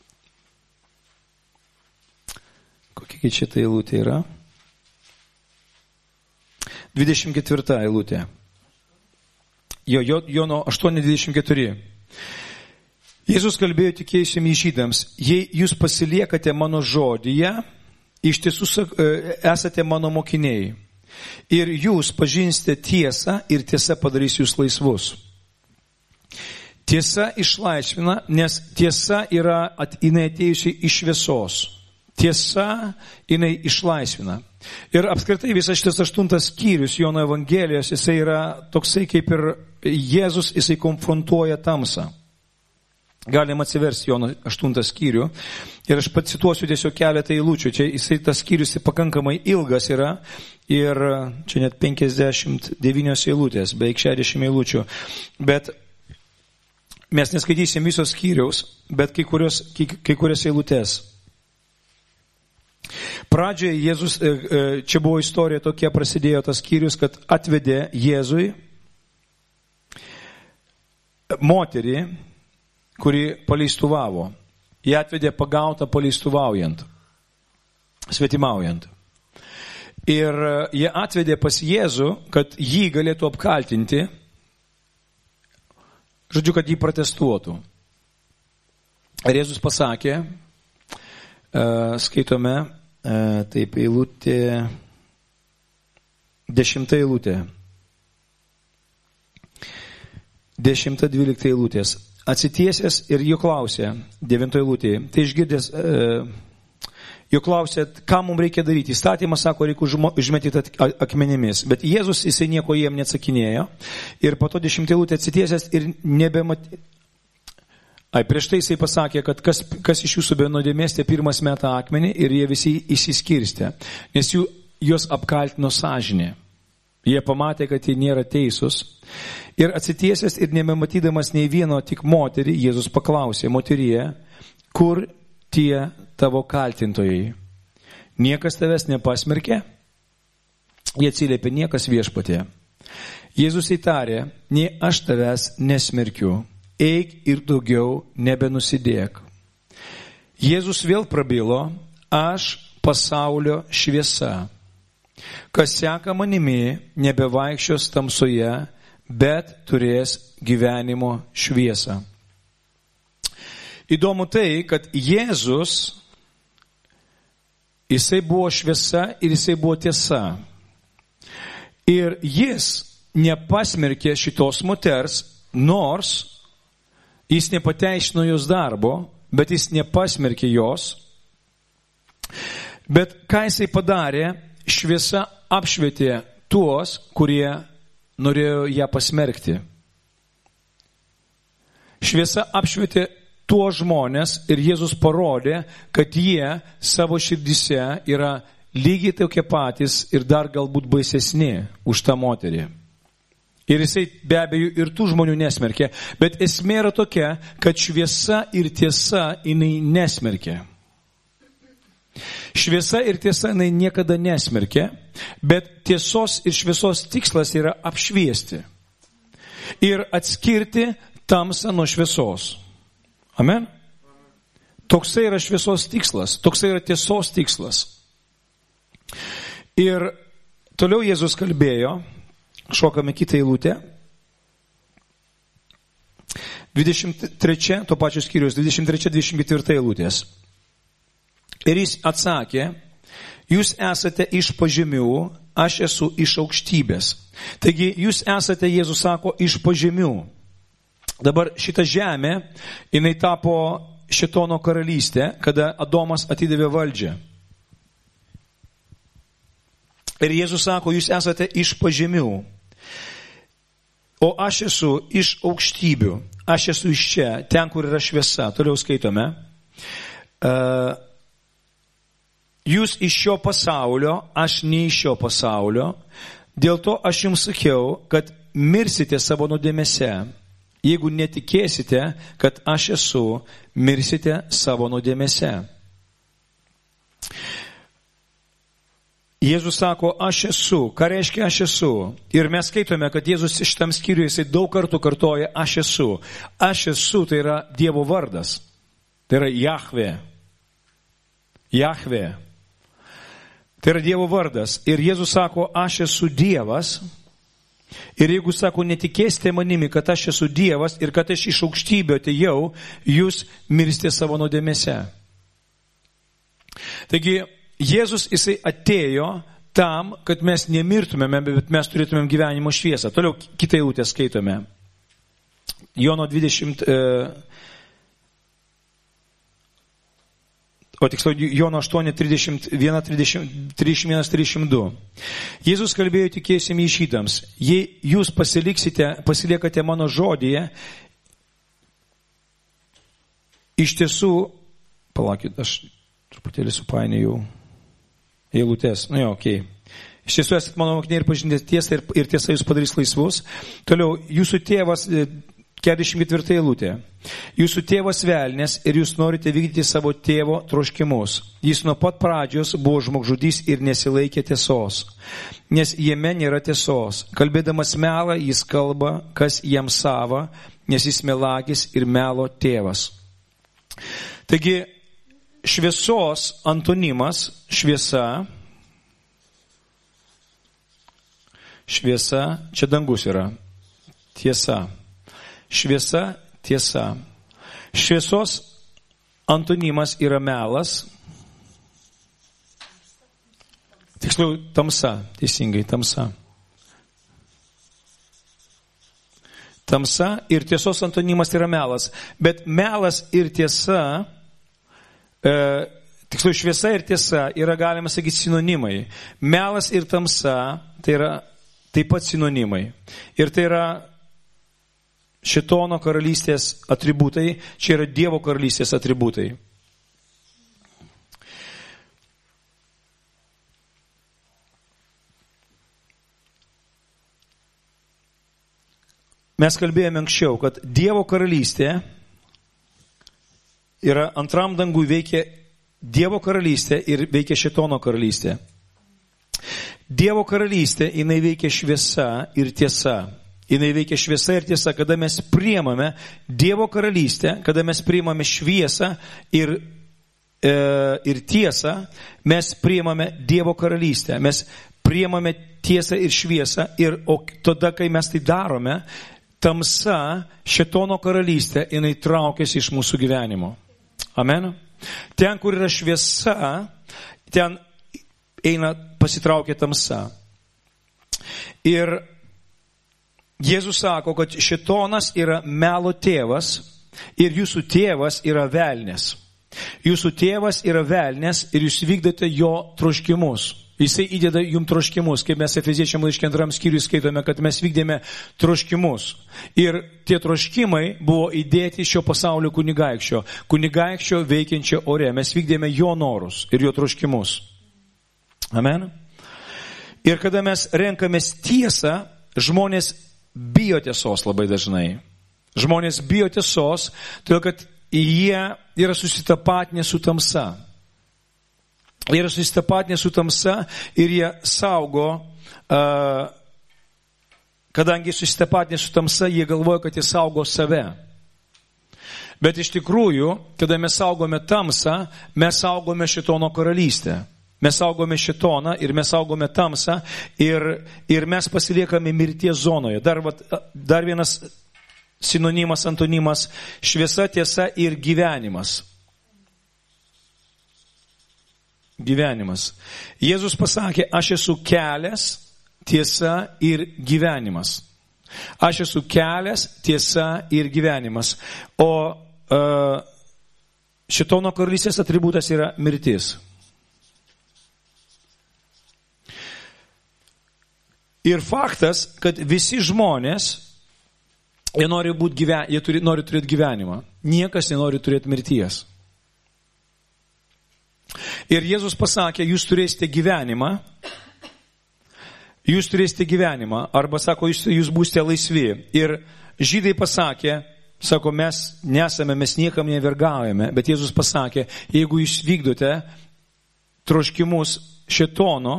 Speaker 1: Kokia čia ta eilutė yra? dvidešimt ketvirta eilutė. Jo, Jono aštuoni dvidešimt keturi. Jėzus kalbėjo tikėjusiems žydams, jei jūs pasiliekate mano žodyje, iš tiesų esate mano mokiniai. Ir jūs pažinsite tiesą ir tiesa padarys jūs laisvus. Tiesa išlaisvina, nes tiesa yra jinai atėjusi iš šviesos. Tiesa jinai išlaisvina. Ir apskritai visas šitas aštuntas skyrius Jono Evangelijos, jisai yra toksai kaip ir Jėzus, jisai konfrontuoja tamsą. Galim atsiversti Jono aštuntą skyrių ir aš pacituosiu tiesiog keletą eilučių. Čia jisai tas skyrius pakankamai ilgas yra ir čia net penkiasdešimt devynios eilutės, beveik šešiasdešimt eilučių. Bet mes neskaitysim visos skyriaus, bet kai, kurios, kai, kai kurias eilutės. Pradžioje Jėzus, čia buvo istorija tokia, prasidėjo tas skyrius, kad atvedė Jėzui moterį, kuri paleistuvavo. Jie atvedė pagautą paleistuvaujant, svetimaujant. Ir jie atvedė pas Jėzų, kad jį galėtų apkaltinti, žodžiu, kad jį protestuotų. Ir Jėzus pasakė, skaitome, taip, eilutė, dešimta eilutė, dešimta dvylikta eilutės. Atsitiesęs ir jų klausė, devintoje eilutėje, tai išgirdęs, e, jų klausė, ką mums reikia daryti. Įstatymas sako, reikia užmetyti akmenimis, bet Jėzus jisai nieko jiem neatsakinėjo. Ir po to dešimtoje eilutėje atsitiesęs ir nebematė. Ai, prieš tai jisai pasakė, kad kas, kas iš jūsų be nuodėmės, tie pirmas meta akmenį ir jie visi išsiskirstė, nes jų, juos apkaltino sąžinė. Jie pamatė, kad jie nėra teisūs. Ir atsitiesęs ir nebematydamas nei vieno, tik moterį, Jėzus paklausė, moterie, kur tie tavo kaltintojai? Niekas tavęs nepasmerkė? Jie atsiliepė, niekas viešpatie. Jėzus įtarė, nei aš tavęs nesmerkiu, eik ir daugiau nebenusidėk. Jėzus vėl prabilo, aš pasaulio šviesa. Kas seka manimi, nebevaikščios tamsoje, bet turės gyvenimo šviesą. Įdomu tai, kad Jėzus, jisai buvo šviesa ir jisai buvo tiesa. Ir jis nepasmerkė šitos moters, nors jis nepateisino jos darbo, bet jis nepasmerkė jos. Bet ką jisai padarė, šviesa apšvietė tuos, kurie norėjo ją pasmerkti. Šviesa apšvietė tuos žmonės ir Jėzus parodė, kad jie savo širdyse yra lygiai tokie patys ir dar galbūt baisesni už tą moterį. Ir jisai be abejo ir tų žmonių nesmerkė, bet esmė yra tokia, kad šviesa ir tiesa jinai nesmerkė. Šviesa ir tiesa jinai niekada nesmerkė, bet tiesos ir šviesos tikslas yra apšviesti ir atskirti tamsą nuo šviesos. Amen? Toksai yra šviesos tikslas, toksai yra tiesos tikslas. Ir toliau Jėzus kalbėjo, šokame kitą eilutę, dvidešimt trečia, to pačio skyrius, dvidešimt trečia dvidešimt ketvirta eilutės. Ir jis atsakė, jūs esate iš pažemių, aš esu iš aukštybės. Taigi jūs esate, Jėzus sako, iš pažemių. Dabar šita žemė, jinai tapo šėtono karalystė, kada Adomas atidavė valdžią. Ir Jėzus sako, jūs esate iš pažemių, o aš esu iš aukštybių. Aš esu iš čia, ten, kur yra šviesa. Toliau skaitome. Uh, Jūs iš šio pasaulio, aš ne iš šio pasaulio. Dėl to aš jums sakiau, kad mirsite savo nuodėmėse. Jeigu netikėsite, kad aš esu, mirsite savo nuodėmėse. Jėzus sako, aš esu. Ką reiškia aš esu? Ir mes skaitome, kad Jėzus šitam skyriuje jisai daug kartų kartoja, aš esu. Aš esu, tai yra Dievo vardas. Tai yra Jahve. Jahve. Tai yra Dievo vardas. Ir Jėzus sako, aš esu Dievas. Ir jeigu sako, netikėsite manimi, kad aš esu Dievas ir kad aš iš aukštybio atėjau, jūs mirsite savo nuodėmėse. Taigi, Jėzus jisai atėjo tam, kad mes nemirtumėme, bet mes turėtumėm gyvenimo šviesą. Toliau kitą eilutę skaitome. Jono dvidešimt... E, O tiksliau, Jono aštuoni, trisdešimt vienas, trisdešimt du. Jėzus kalbėjo tikėjusiams žydams, jei jūs pasiliksite, pasiliekate mano žodyje, iš tiesų, palaukit, aš truputėlį supainėjau eilutės. Nu jo, okei. Okay. Iš tiesų esate mano mokiniai ir pažinėte tiesą ir, ir tiesa jūs padarys laisvus. Toliau, jūsų tėvas, keturiasdešimt ketvirta eilutė. Jūsų tėvas velnės ir jūs norite vykdyti savo tėvo troškimus. Jis nuo pat pradžios buvo žmogžudys ir nesilaikė tiesos, nes jame nėra tiesos. Kalbėdamas melą, jis kalba, kas jam sava, nes jis melagis ir melo tėvas. Taigi, šviesos antonimas, šviesa, šviesa, čia dangus yra, tiesa. Šviesa, tiesa. Šviesos antonimas yra melas. Tiksliau, tamsa, teisingai, tamsa. Tamsa ir tiesos antonimas yra melas. Bet melas ir tiesa, e, tiksliau, šviesa ir tiesa yra, galima sakyti, sinonimai. Melas ir tamsa tai yra taip pat sinonimai. Ir tai yra Šėtono karalystės atributai, čia yra Dievo karalystės atributai. Mes kalbėjome anksčiau, kad Dievo karalystė yra antram dangui veikia Dievo karalystė ir veikia Šėtono karalystė. Dievo karalystė, jinai veikia šviesa ir tiesa. Jinai veikia šviesa ir tiesa, kada mes priimame Dievo karalystę, kada mes priimame šviesą ir, e, ir tiesą, mes priimame Dievo karalystę. Mes priimame tiesą ir šviesą ir o tada, kai mes tai darome, tamsa, Šėtono karalystė, jinai traukiasi iš mūsų gyvenimo. Amen. Ten, kur yra šviesa, ten eina pasitraukia tamsa. Ir Jėzus sako, kad Šėtonas yra melo tėvas ir jūsų tėvas yra velnės. Jūsų tėvas yra velnės ir jūs vykdote jo troškimus. Jisai įdeda jums troškimus, kaip mes Efeziečiam laiške antram skyriui skaitome, kad mes vykdėme troškimus. Ir tie troškimai buvo įdėti šio pasaulio kunigaikščio, kunigaikščio veikiančio ore. Mes vykdėme jo norus ir jo troškimus. Amen. Ir kada mes renkamės tiesą, žmonės bijo tiesos labai dažnai. Žmonės bijo tiesos, todėl kad jie yra susitapatinę su tamsa. Jie yra susitapatinę su tamsa ir jie saugo, uh, kadangi susitapatinę su tamsa, jie galvoja, kad jie saugo save. Bet iš tikrųjų, kada mes saugome tamsą, mes saugome Šėtono karalystę. Mes saugome Šėtoną ir mes saugome tamsą ir, ir mes pasiliekame mirties zonoje. Dar, dar vienas sinonimas, antonimas – šviesa, tiesa ir gyvenimas. Gyvenimas. Jėzus pasakė, aš esu kelias, tiesa ir gyvenimas. Aš esu kelias, tiesa ir gyvenimas. O uh, Šėtono karalystės atributas yra mirtis. Ir faktas, kad visi žmonės, jie nori, būt gyven, jie turi, nori turėti gyvenimą. Niekas nenori turėti mirties. Ir Jėzus pasakė, jūs turėsite gyvenimą, jūs turėsite gyvenimą, arba sako, jūs, jūs būsite laisvi. Ir žydai pasakė, sako, mes nesame, mes niekam nevergaujame, bet Jėzus pasakė, jeigu jūs vykdote troškimus Šėtono,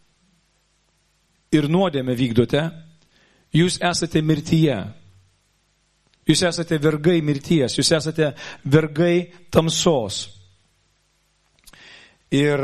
Speaker 1: ir nuodėmę vykdote, jūs esate mirtyje. Jūs esate vergai mirties, jūs esate vergai tamsos. Ir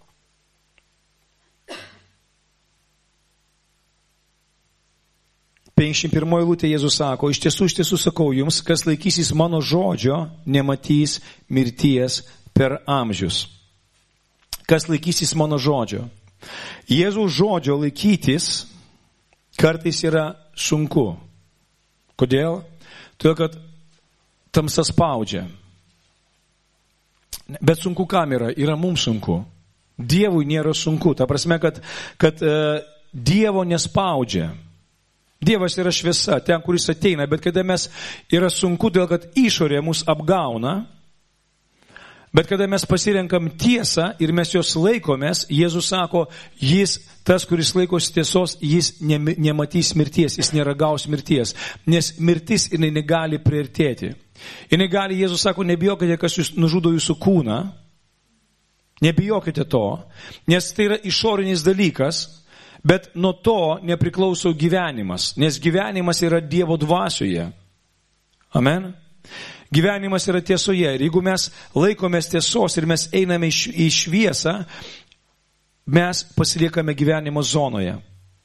Speaker 1: penkiasdešimt pirmoji eilutė Jėzus sako, iš tiesų, iš tiesų sakau jums, kas laikysis mano žodžio, nematys mirties per amžius. Kas laikysis mano žodžio. Jėzaus žodžio laikytis kartais yra sunku. Kodėl? Todėl, kad tamsa spaudžia. Bet sunku kam yra? Yra mums sunku. Dievui nėra sunku. Ta prasme, kad, kad uh, Dievo nespaudžia. Dievas yra šviesa, ten, kuris ateina. Bet kada mes yra sunku, todėl, kad išorė mus apgauna, Bet kada mes pasirenkam tiesą ir mes jos laikomės, Jėzus sako, jis, tas, kuris laikosi tiesos, jis ne, nematys mirties, jis neragaus mirties, nes mirtis jinai negali priartėti. Jinai gali, Jėzus sako, nebijokite, kas jūs nužudo jūsų kūną, nebijokite to, nes tai yra išorinis dalykas, bet nuo to nepriklauso gyvenimas, nes gyvenimas yra Dievo dvasioje. Amen. Gyvenimas yra tiesoje ir jeigu mes laikomės tiesos ir mes einame į šviesą, mes pasiliekame gyvenimo zonoje.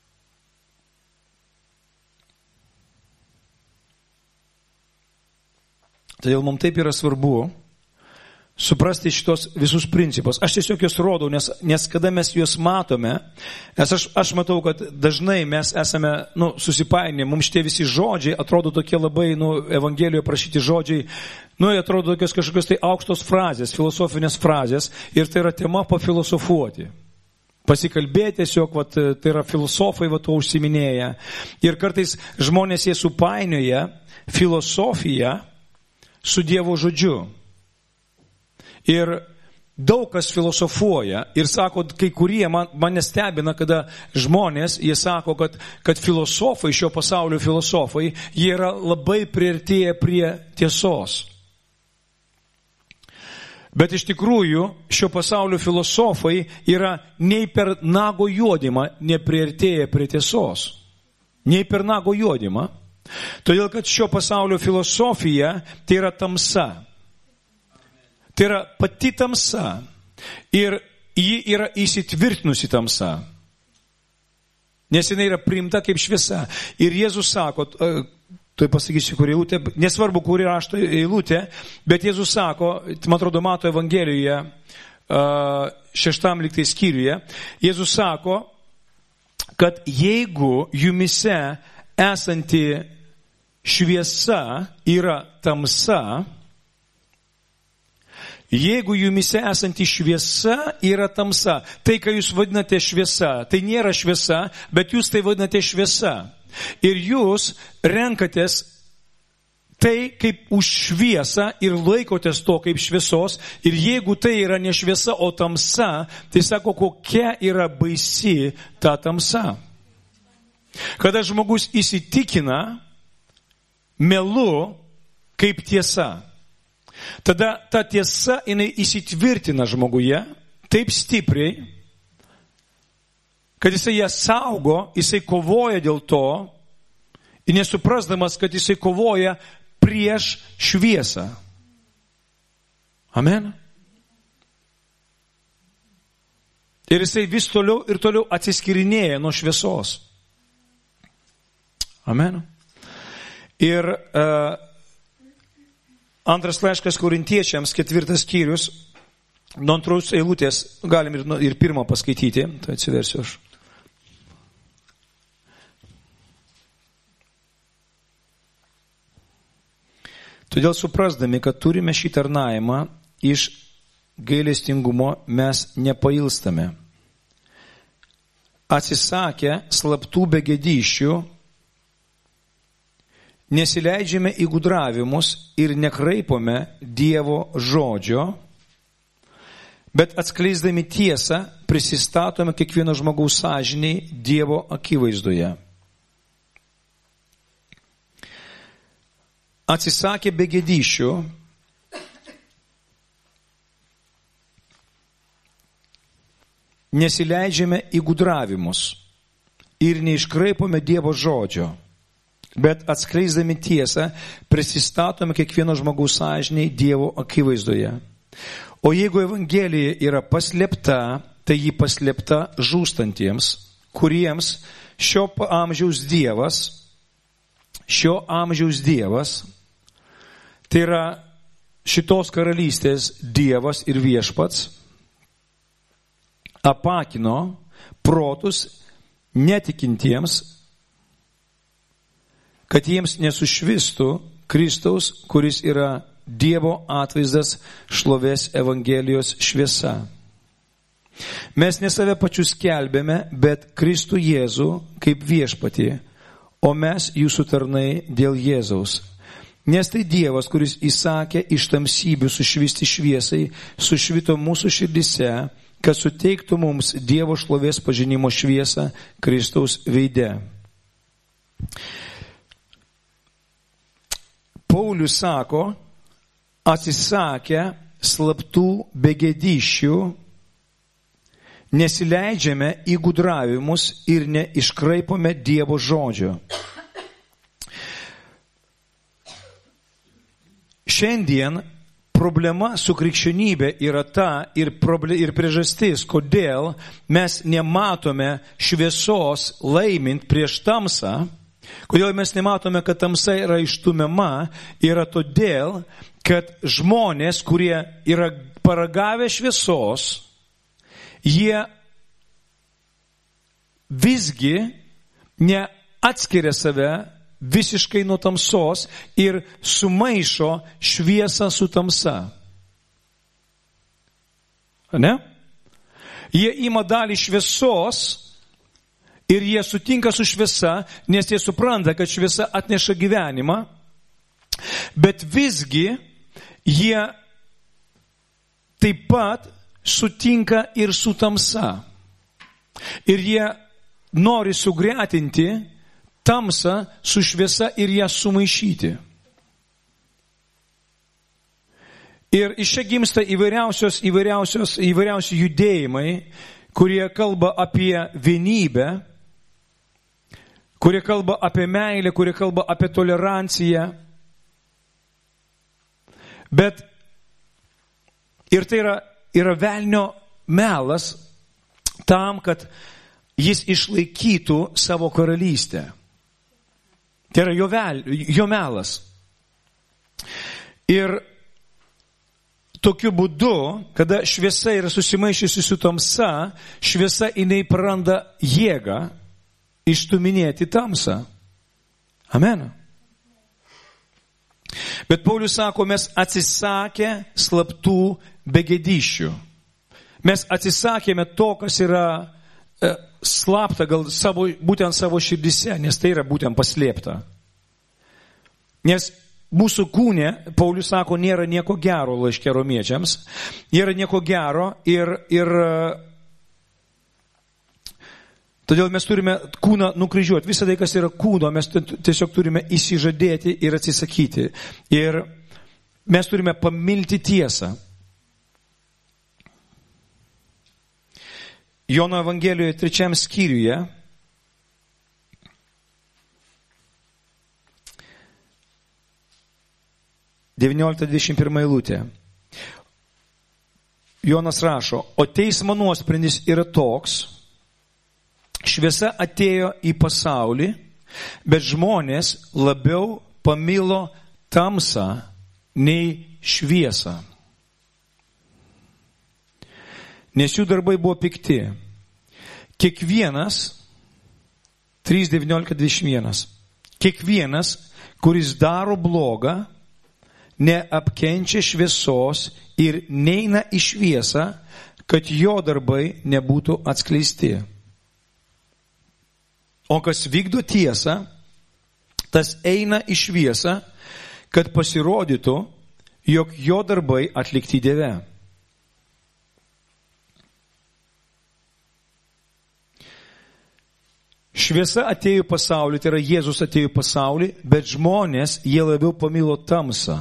Speaker 1: Todėl mums taip yra svarbu suprasti šitos visus principus. Aš tiesiog juos rodau, nes, nes kada mes juos matome, nes aš, aš matau, kad dažnai mes esame nu, susipainę, mums šitie visi žodžiai atrodo tokie labai, nu, Evangelijoje prašyti žodžiai, nu, jie atrodo tokios kažkokios tai aukštos frazės, filosofinės frazės, ir tai yra tema pafilosofuoti. Pasikalbėti tiesiog, vat, tai yra filosofai va, to užsiminėja. Ir kartais žmonės jie supainioja filosofiją su Dievo žodžiu. Ir daug kas filosofuoja ir sako, kai kurie man, mane stebina, kada žmonės, jie sako, kad, kad filosofai, šio pasaulio filosofai, jie yra labai priartėję prie tiesos. Bet iš tikrųjų, šio pasaulio filosofai yra nei per nago juodimą nepriartėję prie tiesos. Nei per nago juodimą. Todėl, kad šio pasaulio filosofija tai yra tamsa. Tai yra pati tamsa ir ji yra įsitvirtinusi tamsa, nes jinai yra priimta kaip šviesa. Ir Jėzus sako, tai pasakysiu, kur eilutė, nesvarbu, kur yra rašto eilutė, bet Jėzus sako, man atrodo, Mato Evangelijoje, šeštam lygtai skyriuje, Jėzus sako, kad jeigu jumise esanti šviesa yra tamsa, jeigu jumise esanti šviesa yra tamsa, tai, ką jūs vadinate šviesa, tai nėra šviesa, bet jūs tai vadinate šviesa. Ir jūs renkatės tai kaip už šviesą ir laikotės to kaip šviesos. Ir jeigu tai yra ne šviesa, o tamsa, tai sako, kokia yra baisi ta tamsa. Kada žmogus įsitikina melu kaip tiesa, tada ta tiesa, jinai įsitvirtina žmoguje taip stipriai, kad jisai ją saugo, jisai kovoja dėl to, ir nesuprasdamas, kad jisai kovoja prieš šviesą. Amen. Ir jisai vis toliau ir toliau atsiskirinėja nuo šviesos. Amen. Ir uh, antras laiškas Korintiečiams, ketvirtas skyrius, nuo antros eilutės, galim ir, ir pirmą paskaityti, tai atsiversiu aš. Todėl suprasdami, kad turime šį tarnavimą, iš gailestingumo mes nepailstame. Atsisakę slaptų begėdyščių, nesileidžiame į gudravimus ir nekraipome Dievo žodžio, bet atskleisdami tiesą prisistatome kiekvieno žmogaus sąžiniai Dievo akivaizdoje. Atsisakė begėdyščių, nesileidžiame į gudravimus ir neiškraipome Dievo žodžio, bet atskleisdami tiesą prisistatome kiekvieno žmogaus sąžiniai Dievo akivaizdoje. O jeigu Evangelija yra paslėpta, tai ji paslėpta žūstantiems, kuriems šio amžiaus Dievas, šio amžiaus Dievas, tai yra šitos karalystės Dievas ir viešpats, apakino protus netikintiems, kad jiems nesušvistų Kristaus, kuris yra Dievo atvaizdas, šlovės Evangelijos šviesa. Mes ne save pačius skelbėme, bet Kristų Jėzų kaip viešpatį, o mes jūsų tarnai dėl Jėzaus. Nes tai Dievas, kuris įsakė iš tamsybių sušvisti šviesai, sušvito mūsų širdise, kad suteiktų mums Dievo šlovės pažinimo šviesą Kristaus veide. Paulius sako, atsisakę slaptų begėdysčių, nesileidžiame į gudravimus ir neiškraipome Dievo žodžio. Šiandien problema su krikščionybė yra ta ir, proble, ir priežastis, kodėl mes nematome šviesos laimint prieš tamsą, kodėl mes nematome, kad tamsa yra išstumiama, yra todėl, kad žmonės, kurie yra paragavę šviesos, jie visgi neatskiria save visiškai nuo tamsos ir sumaišo šviesą su tamsa. Ne? Jie ima dalį šviesos ir jie sutinka su šviesa, nes jie supranta, kad šviesa atneša gyvenimą, bet visgi jie taip pat sutinka ir su tamsa. Ir jie nori sugretinti tamsą su šviesa ir ją sumaišyti. Ir iš čia gimsta įvairiausios, įvairiausios, įvairiausi judėjimai, kurie kalba apie vienybę, kurie kalba apie meilę, kurie kalba apie toleranciją. Bet ir tai yra, yra velnio melas tam, kad jis išlaikytų savo karalystę. Tai yra jo, vel, jo melas. Ir tokiu būdu, kada šviesa yra susimaišysi su tamsa, šviesa jinai praranda jėgą išstuminėti tamsą. Amen. Bet Paulius sako, mes atsisakė slaptų begėdysčių. Mes atsisakėme to, kas yra e, slapta, gal savo, būtent savo širdise, nes tai yra būtent paslėpta. Nes mūsų kūne, Paulius sako, nėra nieko gero, laiške romiečiams, nėra nieko gero ir, ir todėl mes turime kūną nukryžiuoti. Visą tai, kas yra kūno, mes tiesiog turime įsižadėti ir atsisakyti. Ir mes turime pamilti tiesą. Jono Evangelijoje trečiam skyriuje devyniolika dvidešimt pirma eilutė. Jonas rašo, o teismo nuosprendis yra toks, šviesa atėjo į pasaulį, bet žmonės labiau pamilo tamsą nei šviesą. Nes jų darbai buvo pikti. Kiekvienas, trys devyniolika dvidešimt vienas, kiekvienas, kuris daro blogą, neapkenčia šviesos ir neina į šviesą, kad jo darbai nebūtų atskleisti. O kas vykdo tiesą, tas eina į šviesą, kad pasirodytų, jog jo darbai atlikti Dieve. Šviesa atėjo į pasaulį, tai yra Jėzus atėjo į pasaulį, bet žmonės, jie labiau pamilo tamsą.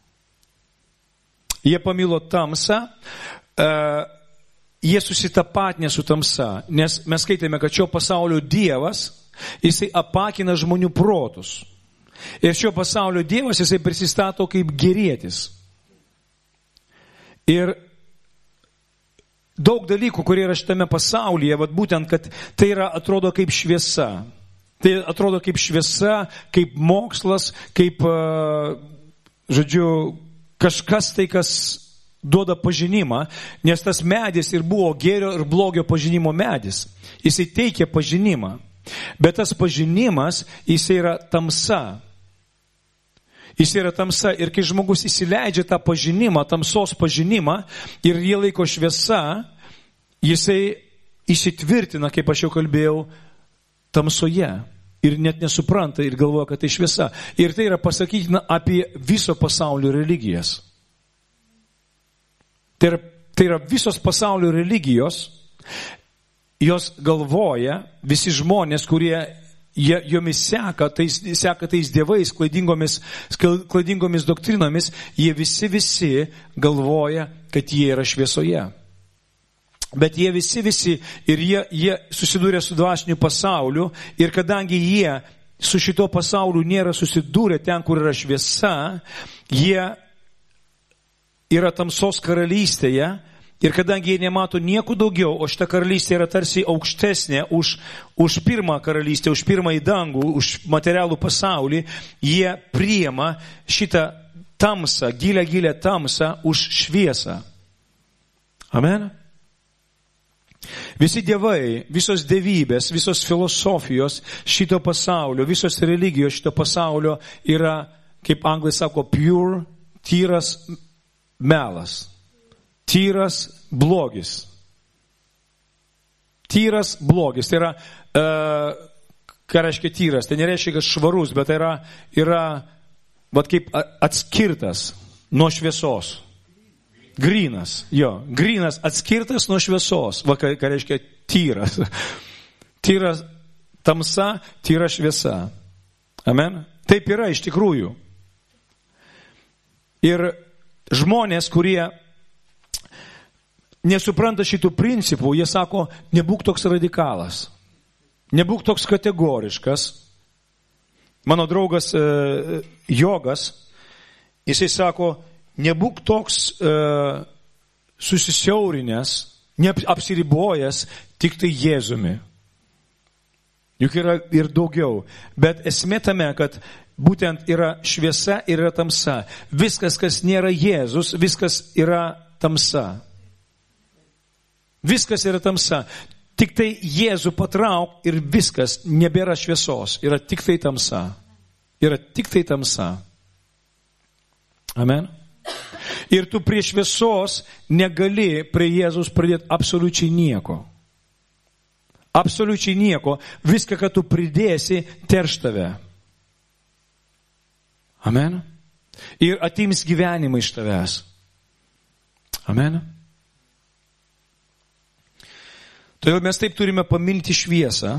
Speaker 1: Jie pamilo tamsą, uh, jie susitapatinė su tamsa, nes mes skaitėme, kad šio pasaulio Dievas, jisai apakina žmonių protus. Ir šio pasaulio Dievas, jisai prisistato kaip gerėtis. Ir daug dalykų, kurie yra šitame pasaulyje, vat būtent, kad tai yra, atrodo kaip šviesa. Tai atrodo kaip šviesa, kaip mokslas, kaip, žodžiu, kažkas tai, kas duoda pažinimą, nes tas medis ir buvo gėrio ir blogio pažinimo medis. Jisai teikia pažinimą, bet tas pažinimas, jisai yra tamsa. Jis yra tamsa ir kai žmogus įsileidžia tą pažinimą, tamsos pažinimą ir jie laiko šviesa, jisai įsitvirtina, kaip aš jau kalbėjau, tamsoje. ir net nesupranta ir galvoja, kad tai šviesa. Ir tai yra pasakytina apie viso pasaulio religijas. Tai yra, tai yra visos pasaulio religijos, jos galvoja, visi žmonės, kurie jie, jomis seka, tais, seka tais dievais, klaidingomis, klaidingomis doktrinomis, jie visi visi galvoja, kad jie yra šviesoje. Bet jie visi visi ir jie, jie susidūrė su dvasiniu pasauliu ir kadangi jie su šito pasauliu nėra susidūrę ten, kur yra šviesa, jie yra tamsos karalystėje ir kadangi jie nemato nieko daugiau, o šita karalystė yra tarsi aukštesnė už, už pirmą karalystę, už pirmąjį dangų, už materialų pasaulį, jie priima šitą tamsą, gilę, gilę tamsą už šviesą. Amen? Visi dievai, visos dievybės, visos filosofijos šito pasaulio, visos religijos šito pasaulio yra, kaip anglai sako, pure, tyras melas. Tyras blogis. Tyras blogis. Tai yra, uh, ką reiškia tyras? Tai nereiškia, kad švarus, bet tai yra, yra vat kaip atskirtas nuo šviesos. Grynas, jo, grynas atskirtas nuo šviesos, va, ką, ką reiškia tyras. Tyras tamsa, tyra šviesa. Amen? Taip yra iš tikrųjų. Ir žmonės, kurie nesupranta šitų principų, jie sako, nebūk toks radikalas, nebūk toks kategoriškas. Mano draugas e, Jogas, jisai sako, nebūk toks uh, susisiaurinęs, neapsiribojęs tik tai Jėzumi. Juk yra ir daugiau. Bet esmė tame, kad būtent yra šviesa ir yra tamsa. Viskas, kas nėra Jėzus, viskas yra tamsa. Viskas yra tamsa. Tik tai Jėzų patrauk ir viskas, nebėra šviesos. Yra tik tai tamsa. Yra tik tai tamsa. Amen. Ir tu prie šviesos negali prie Jėzus pridėti absoliučiai nieko. Absoliučiai nieko. Viską, ką tu pridėsi, terš tave. Amen. Ir atims gyvenimą iš tavęs. Amen. Todėl mes taip turime pamilti šviesą.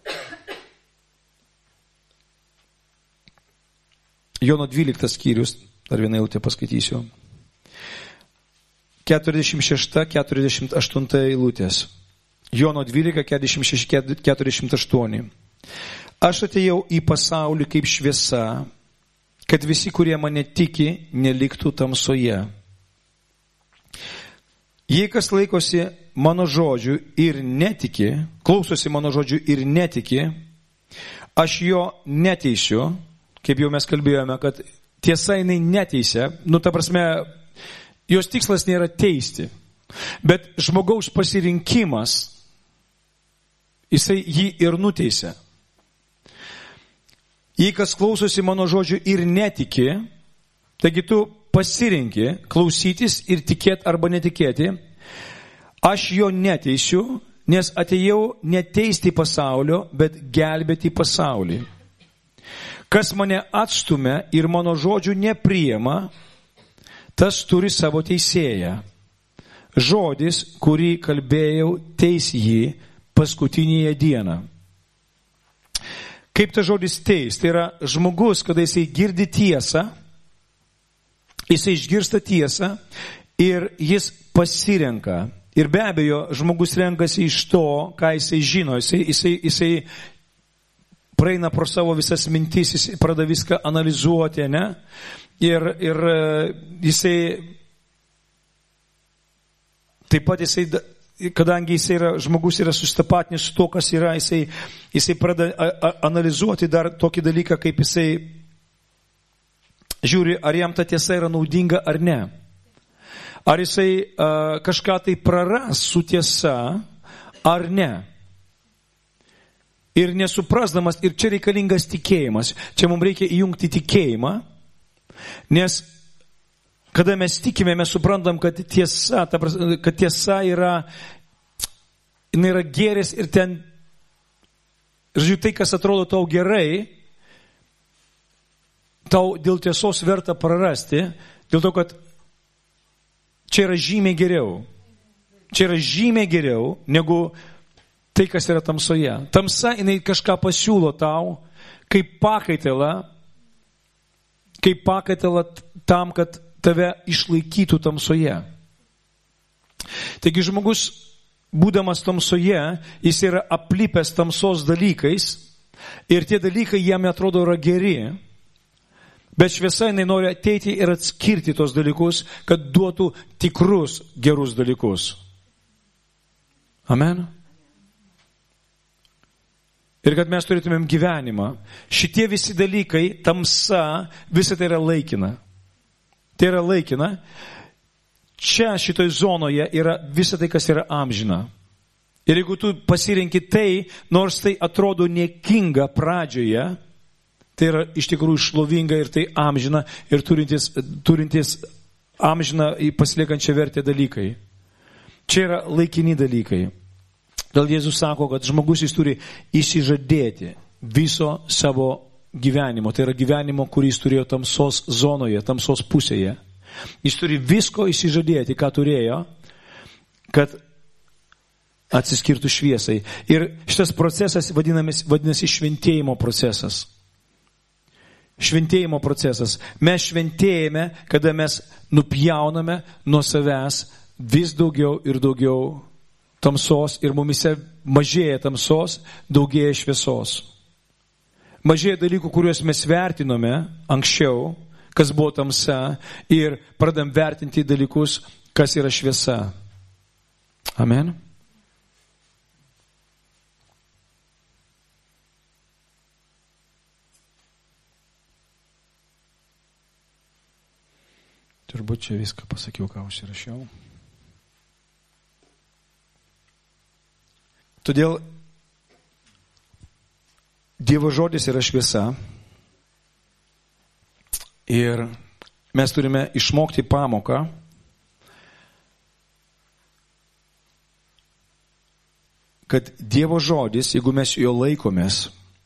Speaker 1: Jono dvyliktas skyrius, dar vieną eilutę paskaitysiu. keturiasdešimt šešta keturiasdešimt aštunta eilutės. Jono dvylika keturiasdešimt šeši keturiasdešimt aštuoni. Aš atėjau į pasaulį kaip šviesa, kad visi, kurie mane tiki, neliktų tamsoje. Jei kas laikosi mano žodžių ir netiki, klausosi mano žodžių ir netiki, aš jo neteisiu, kaip jau mes kalbėjome, kad tiesa jinai neteisia, nu ta prasme, jos tikslas nėra teisti, bet žmogaus pasirinkimas, jisai jį ir nuteisia. Jei kas klausosi mano žodžių ir netiki, taigi tu pasirinki klausytis ir tikėti arba netikėti, aš jo neteisiu, nes atėjau neteisti pasaulio, bet gelbėti pasaulį. Kas mane atstumia ir mano žodžių nepriima, tas turi savo teisėją. Žodis, kurį kalbėjau, teis jį paskutinėje dieną. Kaip ta žodis teis? Tai yra žmogus, kada jisai girdi tiesą, jisai išgirsta tiesą ir jis pasirenka. Ir be abejo, žmogus renkasi iš to, ką jisai žino. Jisai, jisai, jisai praeina pro savo visas mintis, jisai pradeda viską analizuoti, ne? Ir, ir jisai, taip pat jisai, kadangi jisai yra, žmogus yra susitapatinęs su to, kas yra, jisai, jisai pradeda analizuoti dar tokį dalyką, kaip jisai žiūri, ar jam ta tiesa yra naudinga ar ne. Ar jisai uh, kažką tai praras su tiesa ar ne. Ir nesuprasdamas, ir čia reikalingas tikėjimas. Čia mums reikia įjungti tikėjimą, nes kada mes tikime, mes suprantam, kad tiesa, ta, kad tiesa yra, jinai yra gėris ir ten Žodžiu, tai, kas atrodo tau gerai, tau dėl tiesos verta prarasti, dėl to, kad čia yra žymiai geriau. Čia yra žymiai geriau negu tai, kas yra tamsoje. Tamsa, jinai kažką pasiūlo tau, kaip pakaitalą, kaip pakaitalą tam, kad tave išlaikytų tamsoje. Taigi žmogus, būdamas tamsoje, jis yra aplipęs tamsos dalykais ir tie dalykai jam atrodo yra geri, bet šviesa jinai nori ateiti ir atskirti tos dalykus, kad duotų tikrus gerus dalykus. Amen. Ir kad mes turėtumėm gyvenimą. Šitie visi dalykai, tamsa, visa tai yra laikina. Tai yra laikina. Čia šitoj zonoje yra visa tai, kas yra amžina. Ir jeigu tu pasirenki tai, nors tai atrodo niekinga pradžioje, tai yra iš tikrųjų šlovinga ir tai amžina ir turintis, turintis amžina pasiliekančią vertę dalykai. Čia yra laikini dalykai. Dėl Jėzus sako, kad žmogus jis turi įsižadėti viso savo gyvenimo. Tai yra gyvenimo, kurį jis turėjo tamsos zonoje, tamsos pusėje. Jis turi visko įsižadėti, ką turėjo, kad atsiskirtų šviesai. Ir šitas procesas vadinasi šventėjimo procesas. Šventėjimo procesas. Mes šventėjame, kada mes nupjauname nuo savęs vis daugiau ir daugiau tamsos ir mumise mažėja tamsos, daugėja šviesos. Mažėja dalykų, kuriuos mes vertinome anksčiau, kas buvo tamsa, ir pradam vertinti dalykus, kas yra šviesa. Amen. Turbūt čia viską pasakiau, ką užsirašiau. Todėl Dievo žodis yra šviesa ir mes turime išmokti pamoką, kad Dievo žodis, jeigu mes jo laikomės,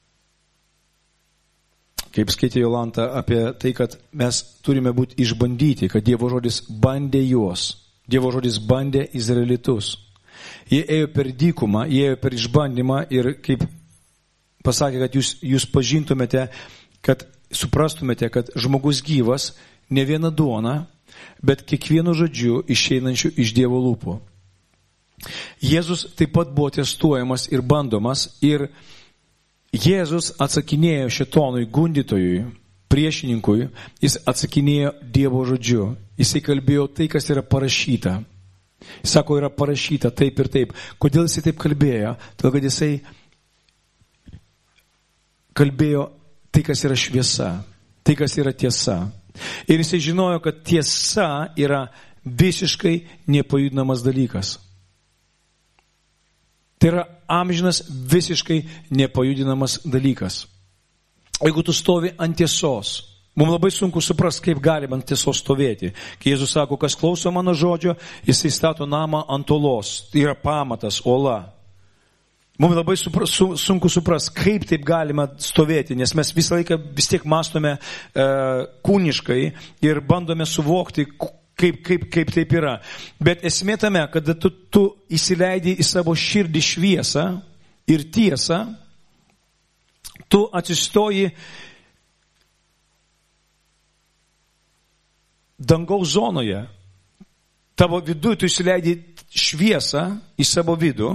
Speaker 1: kaip skaitė Jolanta apie tai, kad mes turime būti išbandyti, kad Dievo žodis bandė juos, Dievo žodis bandė Izraelitus. Jie ėjo per dykumą, jie ėjo per išbandymą ir kaip pasakė, kad jūs, jūs pažintumėte, kad suprastumėte, kad žmogus gyvas ne viena duona, bet kiekvienu žodžiu išeinančiu iš Dievo lūpų. Jėzus taip pat buvo testuojamas ir bandomas ir Jėzus atsakinėjo šėtonui, gundytojui, priešininkui, jis atsakinėjo Dievo žodžiu. Jisai kalbėjo tai, kas yra parašyta. Jis sako, yra parašyta taip ir taip. Kodėl jisai taip kalbėjo? Todėl, kad jisai kalbėjo tai, kas yra šviesa, tai, kas yra tiesa. Ir jisai žinojo, kad tiesa yra visiškai nepajudinamas dalykas. Tai yra amžinas visiškai nepajudinamas dalykas. Jeigu tu stovi ant tiesos, mums labai sunku suprasti, kaip galima ant tiesos stovėti. Kai Jėzus sako, kas klauso mano žodžio, jisai stato namą ant olos. Tai yra pamatas, ola. Mums labai supra, su, sunku suprasti, kaip taip galima stovėti, nes mes visą laiką vis tiek mąstome e, kūniškai ir bandome suvokti, kaip, kaip, kaip taip yra. Bet esmė tame, kad tu, tu įsileidi į savo širdį šviesą ir tiesą, tu atsistoji dangaus zonoje. Tavo viduje tu įsileidi šviesą į savo vidų.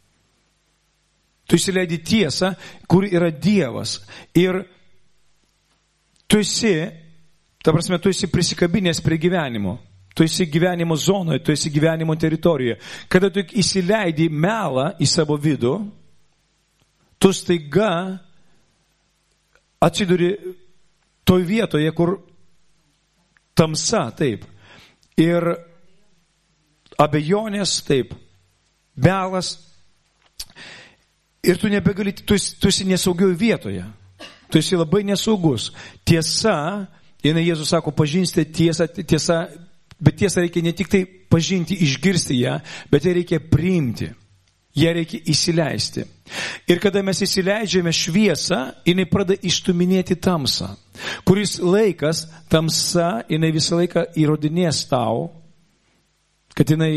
Speaker 1: Tu įsileidi tiesą, kur yra Dievas. Ir tu esi, ta prasme, tu esi prisikabinęs prie gyvenimo. Tu esi gyvenimo zonoje, tu esi gyvenimo teritorijoje. Kada tu įsileidi melą į savo vidų, tu staiga atsiduri toj vietoje, kur tamsa, taip. Ir abejonės, taip. Melas. Ir tu nebegali, tu, tu esi nesaugioj vietoje. Tu esi labai nesaugus. Tiesa, jinai Jėzus sako, pažinsite tiesą, tiesa, bet tiesą reikia ne tik tai pažinti, išgirsti ją, bet ją reikia priimti. ją reikia įsileisti. Ir kada mes įsileidžiame šviesą, jinai pradeda išstuminėti tamsą. Kuris laikas tamsa, jinai visą laiką įrodinės tau, kad jinai,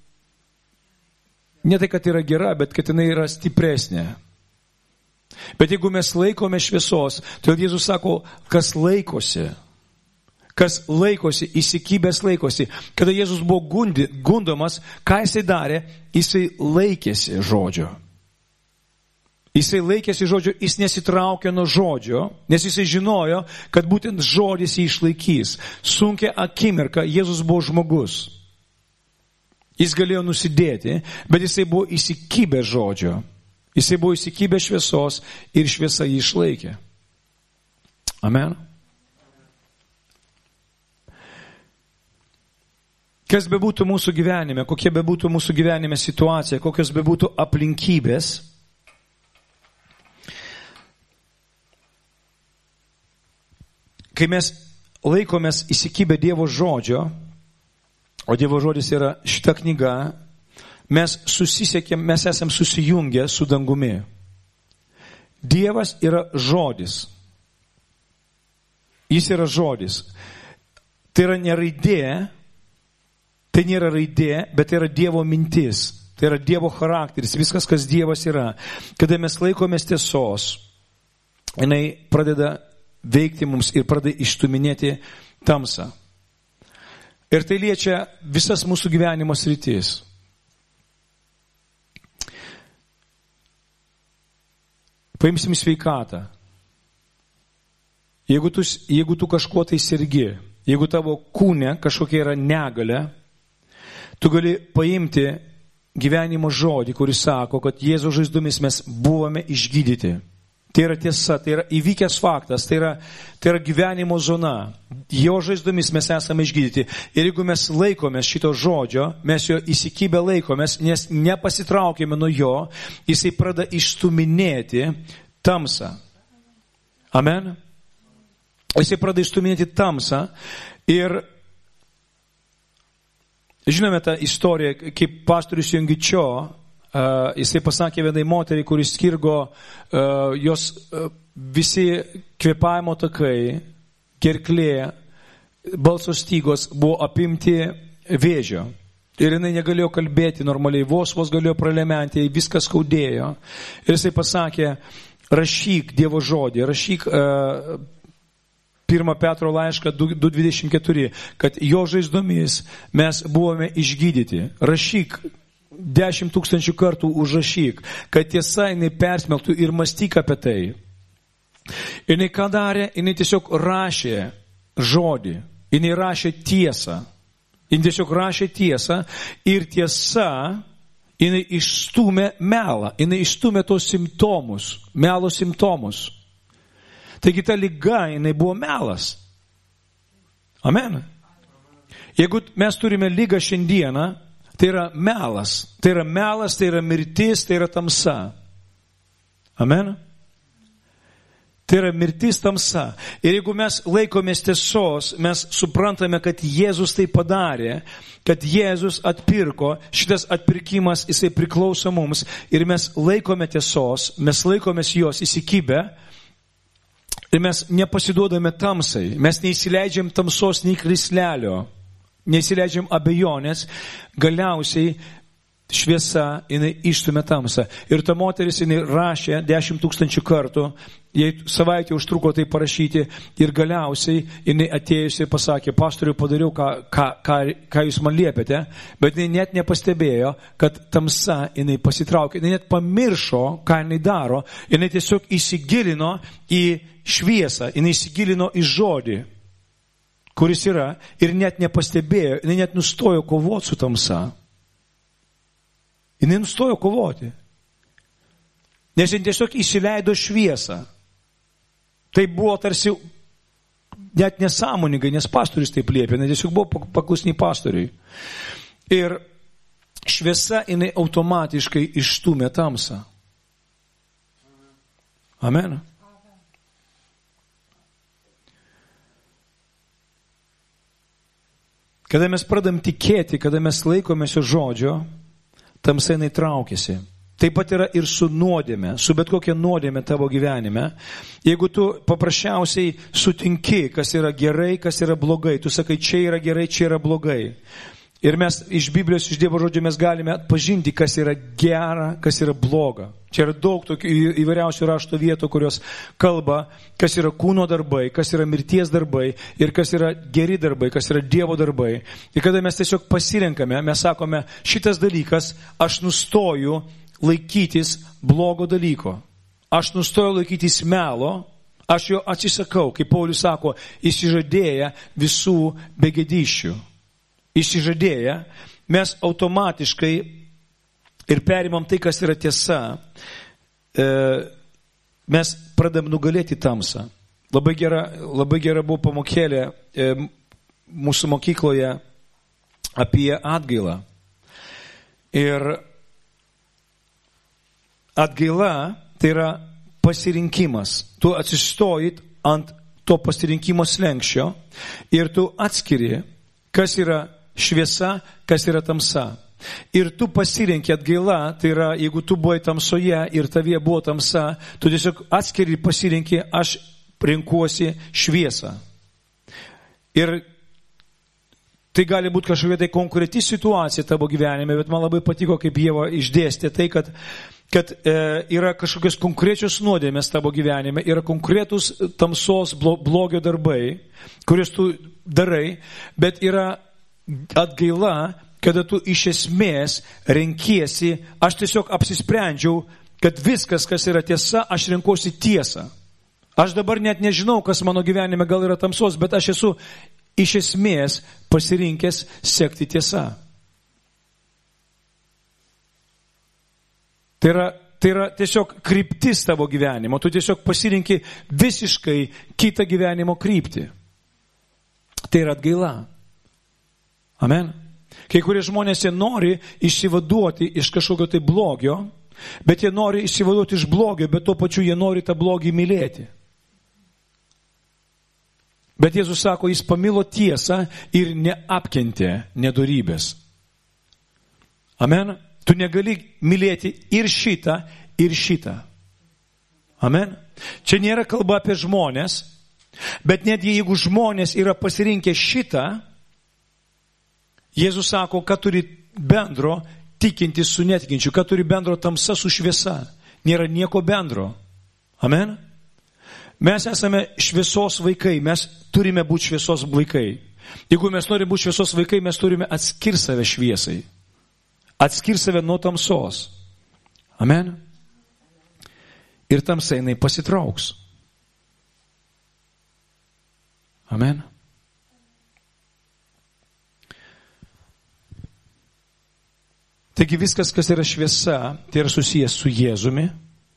Speaker 1: ne tai, kad yra gera, bet kad jinai yra stipresnė. Bet jeigu mes laikome šviesos, todėl Jėzus sako, kas laikosi, kas laikosi, įsikibęs laikosi. Kada Jėzus buvo gundi, gundomas, ką jisai darė? Jisai laikėsi žodžio. Jisai laikėsi žodžio, jis nesitraukė nuo žodžio, nes jisai žinojo, kad būtent žodis jį išlaikys. Sunkia akimirka, Jėzus buvo žmogus. Jis galėjo nusidėti, bet jisai buvo įsikibęs žodžio. Jisai buvo įsikibęs šviesos ir šviesa jį išlaikė. Amen. Kas bebūtų mūsų gyvenime, kokie bebūtų mūsų gyvenime situacija, kokios bebūtų aplinkybės, kai mes laikomės įsikibę Dievo žodžio, o Dievo žodis yra šita knyga, mes susisiekėm, mes esam susijungę su dangumi. Dievas yra žodis. Jis yra žodis. Tai yra ne raidė, tai nėra raidė, bet tai yra Dievo mintis. Tai yra Dievo charakteris, viskas, kas Dievas yra. Kada mes laikomės tiesos, jinai pradeda veikti mums ir pradeda išstuminėti tamsą. Ir tai liečia visas mūsų gyvenimo sritis. Paimsim sveikatą. Jeigu tu, jeigu tu kažkuo tai sergi, jeigu tavo kūne kažkokia yra negalia, tu gali paimti gyvenimo žodį, kuris sako, kad Jėzaus žaizdomis mes buvome išgydyti. Tai yra tiesa, tai yra įvykęs faktas, tai yra, tai yra gyvenimo zona. Jo žaizdomis mes esame išgydyti. Ir jeigu mes laikomės šito žodžio, mes jo įsikibę laikomės, nes nepasitraukėme nuo jo, jisai pradeda išstuminėti tamsą. Amen? Jisai pradeda išstuminėti tamsą ir žinome tą istoriją, kaip pastorius Jungičio, Uh, jisai pasakė vienai moteriai, kuris skirgo, uh, jos uh, visi kvėpavimo takai, gerklė, balso stygos buvo apimti vėžio. Ir jinai negalėjo kalbėti normaliai, vos vos galėjo pralementi, viskas skaudėjo. Ir jisai pasakė, rašyk Dievo žodį, rašyk uh, pirmą Petro laišką du dvidešimt keturi, kad jo žaizdomis mes buvome išgydyti. Rašyk dešimt tūkstančių kartų užrašyk, kad tiesa jinai persmelktų ir mąstyk apie tai. Ir jinai ką darė, jinai tiesiog rašė žodį, jinai rašė tiesą. Jinai tiesiog rašė tiesą ir tiesa, jinai išstūmė melą, jinai išstūmė tos simptomus, melo simptomus. Taigi ta liga, jinai buvo melas. Amen. Jeigu mes turime ligą šiandieną, tai yra melas, tai yra melas, tai yra mirtis, tai yra tamsa. Amen? Tai yra mirtis, tamsa. Ir jeigu mes laikomės tiesos, mes suprantame, kad Jėzus tai padarė, kad Jėzus atpirko, šitas atpirkimas, jisai priklauso mums ir mes laikome tiesos, mes laikomės jos įsikibę ir mes nepasiduodame tamsai, mes neįsileidžiam tamsos nei krislelio. Neįsileidžiam abejonės, galiausiai šviesa, jinai išstumė tamsą. Ir ta moteris, jinai rašė dešimt tūkstančių kartų, jai savaitę užtruko tai parašyti ir galiausiai jinai atėjusi ir pasakė, pastoriu, padariau, ką, ką, ką, ką jūs man liepėte, bet jinai net nepastebėjo, kad tamsa, jinai pasitraukė, jinai net pamiršo, ką jinai daro, jinai tiesiog įsigilino į šviesą, jinai įsigilino į žodį, kuris yra, ir net nepastebėjo, jinai net nustojo kovoti su tamsa. Jinai nustojo kovoti. Nes jinai tiesiog įsileido šviesą. Tai buvo tarsi net nesąmoningai, nes pastorius taip liepė, jinai tiesiog buvo paklusni pastoriui. Ir šviesa jinai automatiškai išstūmė tamsą. Amen. Kada mes pradam tikėti, kada mes laikomės jo žodžio, tamsa jinai traukiasi. taip pat yra ir su nuodėme, su bet kokia nuodėme tavo gyvenime. Jeigu tu paprasčiausiai sutinki, kas yra gerai, kas yra blogai, tu sakai, čia yra gerai, čia yra blogai. Ir mes iš Biblijos, iš Dievo žodžio mes galime atpažinti, kas yra gera, kas yra bloga. Čia yra daug tokių įvairiausių rašto vietų, kurios kalba, kas yra kūno darbai, kas yra mirties darbai ir kas yra geri darbai, kas yra Dievo darbai. Ir kada mes tiesiog pasirenkame, mes sakome, šitas dalykas, aš nustoju laikytis blogo dalyko. Aš nustoju laikytis melo, aš jo atsisakau, kaip Paulius sako, išsižadėję visų begėdysčių. Išsižadėję, mes automatiškai ir perimam tai, kas yra tiesa, e, mes pradam nugalėti tamsą. Labai gera, labai gera buvo pamokėlė e, mūsų mokykloje apie atgailą. Ir atgaila tai yra pasirinkimas. Tu atsistojit ant to pasirinkimo slenkščio ir tu atskiri, kas yra šviesa, kas yra tamsa. Ir tu pasirenki atgaila, tai yra, jeigu tu buvai tamsoje ir tavie buvo tamsa, tu tiesiog atskiri pasirenki, aš renkuosi šviesą. Ir tai gali būti kažkokia tai konkreti situacija tavo gyvenime, bet man labai patiko, kaip Ieva išdėstė tai, kad, kad e, yra kažkokios konkrečios nuodėmės tavo gyvenime, yra konkretus tamsos blogio darbai, kuriuos tu darai, bet yra atgaila, kada tu iš esmės renkiesi, aš tiesiog apsisprendžiau, kad viskas, kas yra tiesa, aš renkuosi tiesą. Aš dabar net nežinau, kas mano gyvenime gal yra tamsos, bet aš esu iš esmės pasirinkęs sekti tiesą. Tai yra, tai yra tiesiog kryptis tavo gyvenimo, tu tiesiog pasirinki visiškai kitą gyvenimo kryptį. Tai yra atgaila. Amen. Kai kurie žmonės jie nori išsivaduoti iš kažkokio tai blogio, bet jie nori išsivaduoti iš blogio, bet tuo pačiu jie nori tą blogį mylėti. Bet Jėzus sako, jis pamilo tiesą ir neapkentė nedorybės. Amen. Tu negali mylėti ir šitą, ir šitą. Amen. Čia nėra kalba apie žmonės, bet netgi jeigu žmonės yra pasirinkę šitą, Jėzus sako, kad turi bendro tikintis su netikinčiu, kad turi bendro tamsa su šviesa. Nėra nieko bendro. Amen. Mes esame šviesos vaikai, mes turime būti šviesos vaikai. Jeigu mes norime būti šviesos vaikai, mes turime atskirti save šviesai. Atskirti save nuo tamsos. Amen. Ir tamsa jinai pasitrauks. Amen. Taigi viskas, kas yra šviesa, tai yra susijęs su Jėzumi.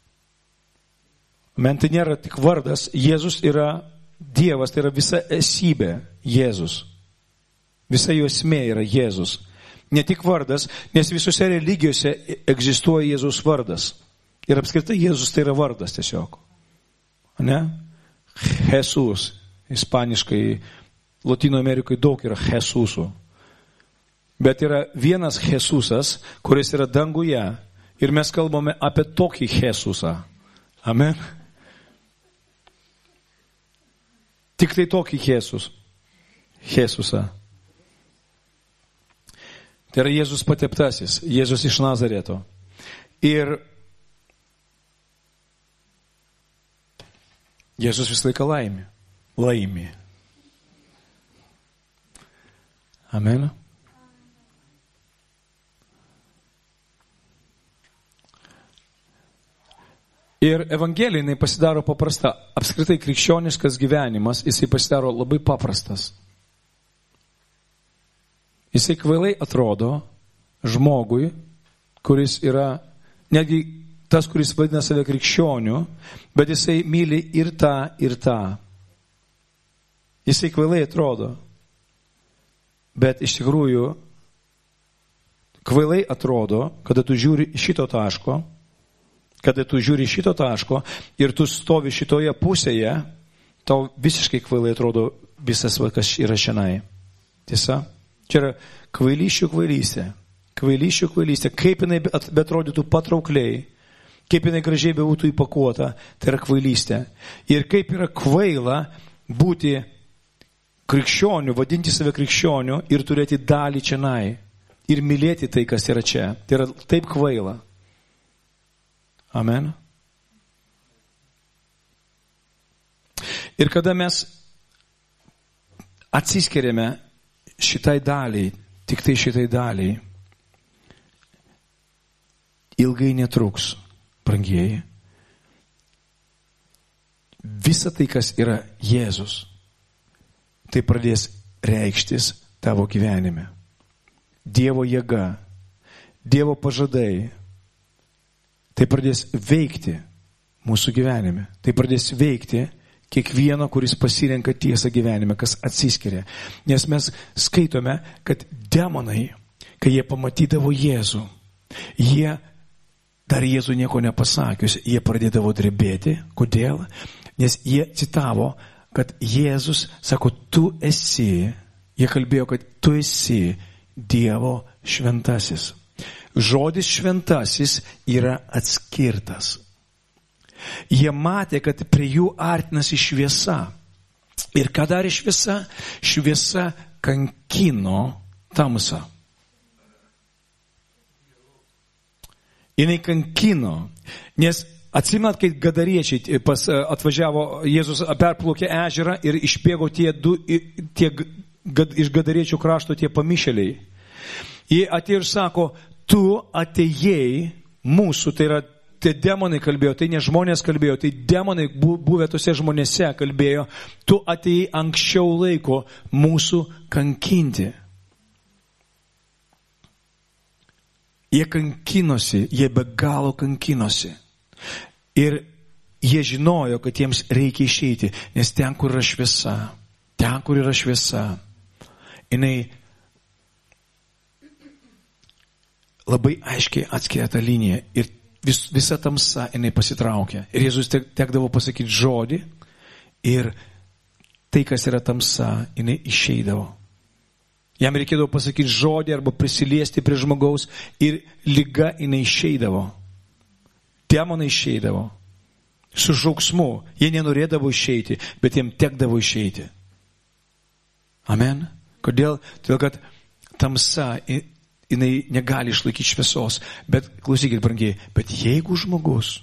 Speaker 1: Man tai nėra tik vardas. Jėzus yra Dievas, tai yra visa esybė Jėzus. Visa jo esmė yra Jėzus. Ne tik vardas, nes visose religijose egzistuoja Jėzus vardas. Ir apskritai Jėzus tai yra vardas tiesiog. Ne? Jesus. Ispaniškai, Latino Amerikai daug yra Jesusų. Bet yra vienas Jesusas, kuris yra danguje. Ir mes kalbame apie tokį Jesusą. Amen. Tik tai tokį Jezus. Jesusą. Tai yra Jėzus pateptasis. Jėzus iš Nazareto. Ir Jėzus visą laiką laimi. Laimi. Amen. Ir evangelija pasidaro paprasta. Apskritai krikščioniškas gyvenimas, jisai pasidaro labai paprastas. Jisai kvailai atrodo žmogui, kuris yra, netgi tas, kuris vadina save krikščioniu, bet jisai myli ir tą, ir tą. Jisai kvailai atrodo. Bet iš tikrųjų, kvailai atrodo, kada tu žiūri šito taško, kada tu žiūri šito taško ir tu stovi šitoje pusėje, tau visiškai kvailai atrodo visas, kas yra šiandien. Tiesa? Čia yra kvailyšių kvailystė. kvailysčių kvailystė, kaip jinai betrodytų patraukliai, kaip jinai gražiai bebūtų įpakuota, tai yra kvailystė. Ir kaip yra kvaila būti krikščioniu, vadinti save krikščioniu ir turėti dalį čianai. Ir mylėti tai, kas yra čia. Tai yra taip kvaila. Amen. Ir kada mes atsiskiriame šitai daliai, tik tai šitai daliai, ilgai netruks, brangieji. Visa tai, kas yra Jėzus, tai pradės reikštis tavo gyvenime. Dievo jėga, Dievo pažadai, tai pradės veikti mūsų gyvenime. Tai pradės veikti kiekvieno, kuris pasirenka tiesą gyvenime, kas atsiskiria. Nes mes skaitome, kad demonai, kai jie pamatydavo Jėzų, jie dar Jėzų nieko nepasakius, jie pradėdavo drebėti. Kodėl? Nes jie citavo, kad Jėzus sako, tu esi, jie kalbėjo, kad tu esi Dievo šventasis. Žodis šventasis yra atskirtas. Jie matė, kad prie jų artinasi šviesa. Ir ką darė šviesa? Šviesa kankino tamsą. Jinai kankino. Nes atsimenat, kai gadariečiai pas, atvažiavo, Jėzus perplaukė ežerą ir išbėgo tie du, tie gad, iš gadariečių krašto tie pamišėliai. Jie atėjo ir sako, tu atėjai mūsų, tai yra tie demonai kalbėjo, tai ne žmonės kalbėjo, tai demonai buvę tose žmonėse kalbėjo, tu atėjai anksčiau laiko mūsų kankinti. Jie kankinosi, jie be galo kankinosi. Ir jie žinojo, kad jiems reikia išeiti, nes ten, kur yra šviesa, ten, kur yra šviesa, jinai labai aiškiai atskiria tą liniją ir vis, visa tamsa jinai pasitraukia. Ir Jėzus tek, tekdavo pasakyti žodį ir tai, kas yra tamsa, jinai išeidavo. Jam reikėdavo pasakyti žodį arba prisiliesti prie žmogaus ir liga jinai išeidavo. Demonai išeidavo. Su žauksmu. Jie nenorėdavo išeiti, bet jiem tekdavo išeiti. Amen. Kodėl? Todėl, kad tamsa jinai negali išlaikyti šviesos. Bet, klausykit, brangiai, bet jeigu žmogus,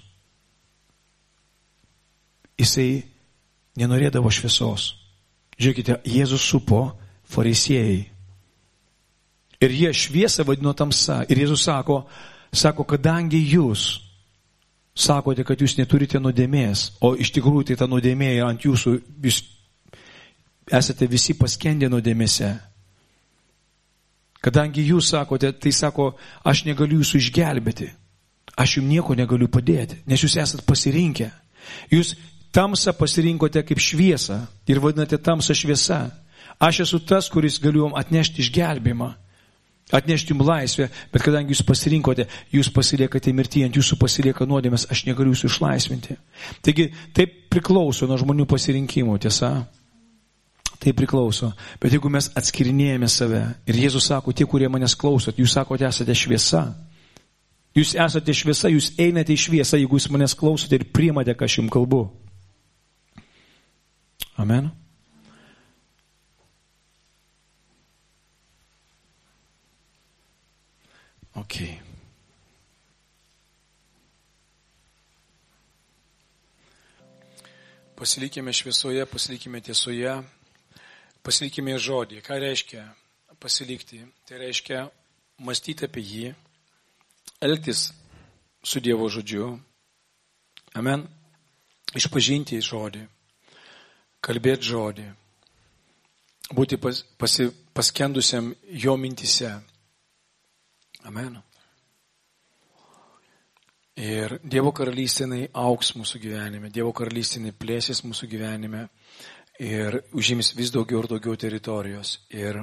Speaker 1: jisai nenorėdavo šviesos. Žiūrėkite, Jėzus supo fariziejai. Ir jie šviesą vadino tamsa. Ir Jėzus sako, sako, kadangi jūs sakote, kad jūs neturite nuodėmės, o iš tikrųjų tai ta nuodėmė yra ant jūsų, jūs esate visi paskendę nuodėmėse. Kadangi jūs sakote, tai sako, aš negaliu jūsų išgelbėti. Aš jums nieko negaliu padėti, nes jūs esat pasirinkę. Jūs tamsą pasirinkote kaip šviesą ir vadinate tamsą šviesa. Aš esu tas, kuris galiu jums atnešti išgelbėjimą, atnešti jums laisvę, bet kadangi jūs pasirinkote, jūs pasiliekate mirtyje, ant jūsų pasilieka nuodėmės, aš negaliu jūsų išlaisvinti. Taigi, taip priklauso nuo žmonių pasirinkimų, tiesa? Tai priklauso. Bet jeigu mes atskirinėjame save ir Jėzus sako, tie, kurie manęs klausot, jūs sakote, esate šviesa. Jūs esate šviesa, jūs einate į šviesą, jeigu jūs manęs klausote ir priimate, ką aš jums kalbu. Amen. Ok. Pasilikime šviesoje, pasilikime tiesoje. Pasilikime žodį. Ką reiškia pasilikti? Tai reiškia mąstyti apie jį, elgtis su Dievo žodžiu. Amen. Išpažinti žodį, kalbėti žodį, būti pas, pasi, paskendusiam jo mintise. Amen. Ir Dievo karalystė augs mūsų gyvenime, Dievo karalystė plėsis mūsų gyvenime. Ir užims vis daugiau ir daugiau teritorijos. Ir,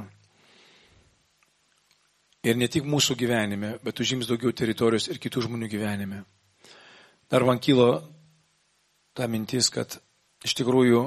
Speaker 1: ir ne tik mūsų gyvenime, bet užims daugiau teritorijos ir kitų žmonių gyvenime. Dar man kilo ta mintis, kad iš tikrųjų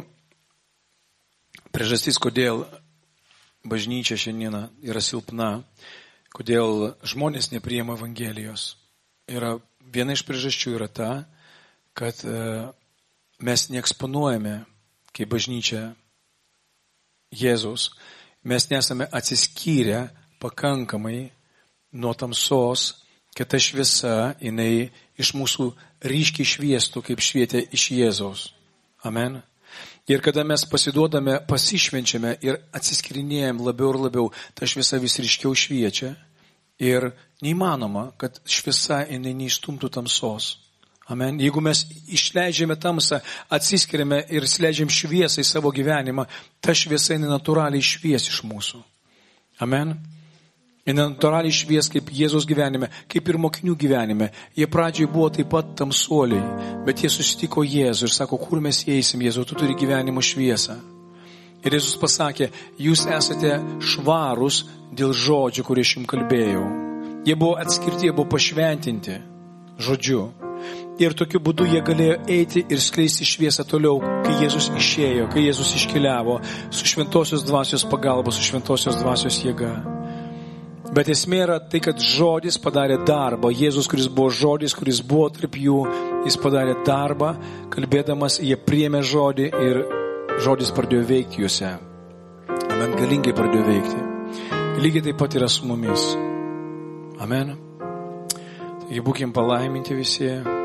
Speaker 1: priežastis, kodėl bažnyčia šiandieną yra silpna, kodėl žmonės nepriima Evangelijos. Yra, viena iš priežasčių yra ta, kad mes neeksponuojame kaip bažnyčia Jėzus. Mes nesame atsiskyrę pakankamai nuo tamsos, kad ta šviesa, jinai iš mūsų ryškiai šviestų, kaip švietė iš Jėzaus. Amen. Ir kada mes pasiduodame, pasišvenčiame ir atsiskirinėjame labiau ir labiau, ta šviesa vis ryškiau šviečia ir neįmanoma, kad šviesa jinai neišstumtų tamsos. Amen. Jeigu mes išleidžiame tamsą, atsiskiriame ir sleidžiam šviesą į savo gyvenimą, ta šviesa jinai natūraliai švies iš mūsų. Amen. Jinai natūraliai švies kaip Jėzaus gyvenime, kaip ir mokinių gyvenime. Jie pradžiai buvo taip pat tamsuoliai, bet jie susitiko Jėzų ir sako, kur mes eisim, Jėzau, tu turi gyvenimo šviesą. Ir Jėzus pasakė, jūs esate švarūs dėl žodžių, kurį aš jums kalbėjau. Jie buvo atskirti, jie buvo pašventinti žodžiu. Ir tokiu būdu jie galėjo eiti ir skleisti šviesą toliau, kai Jėzus išėjo, kai Jėzus iškeliavo su šventosios dvasios pagalba, su šventosios dvasios jėga. Bet esmė yra tai, kad žodis padarė darbą. Jėzus, kuris buvo žodis, kuris buvo tarp jų, jis padarė darbą, kalbėdamas, jie priėmė žodį ir žodis pradėjo veikti juose. Amen, galingai pradėjo veikti. Lygiai taip pat yra su mumis. Amen. Taigi būkim palaiminti visi.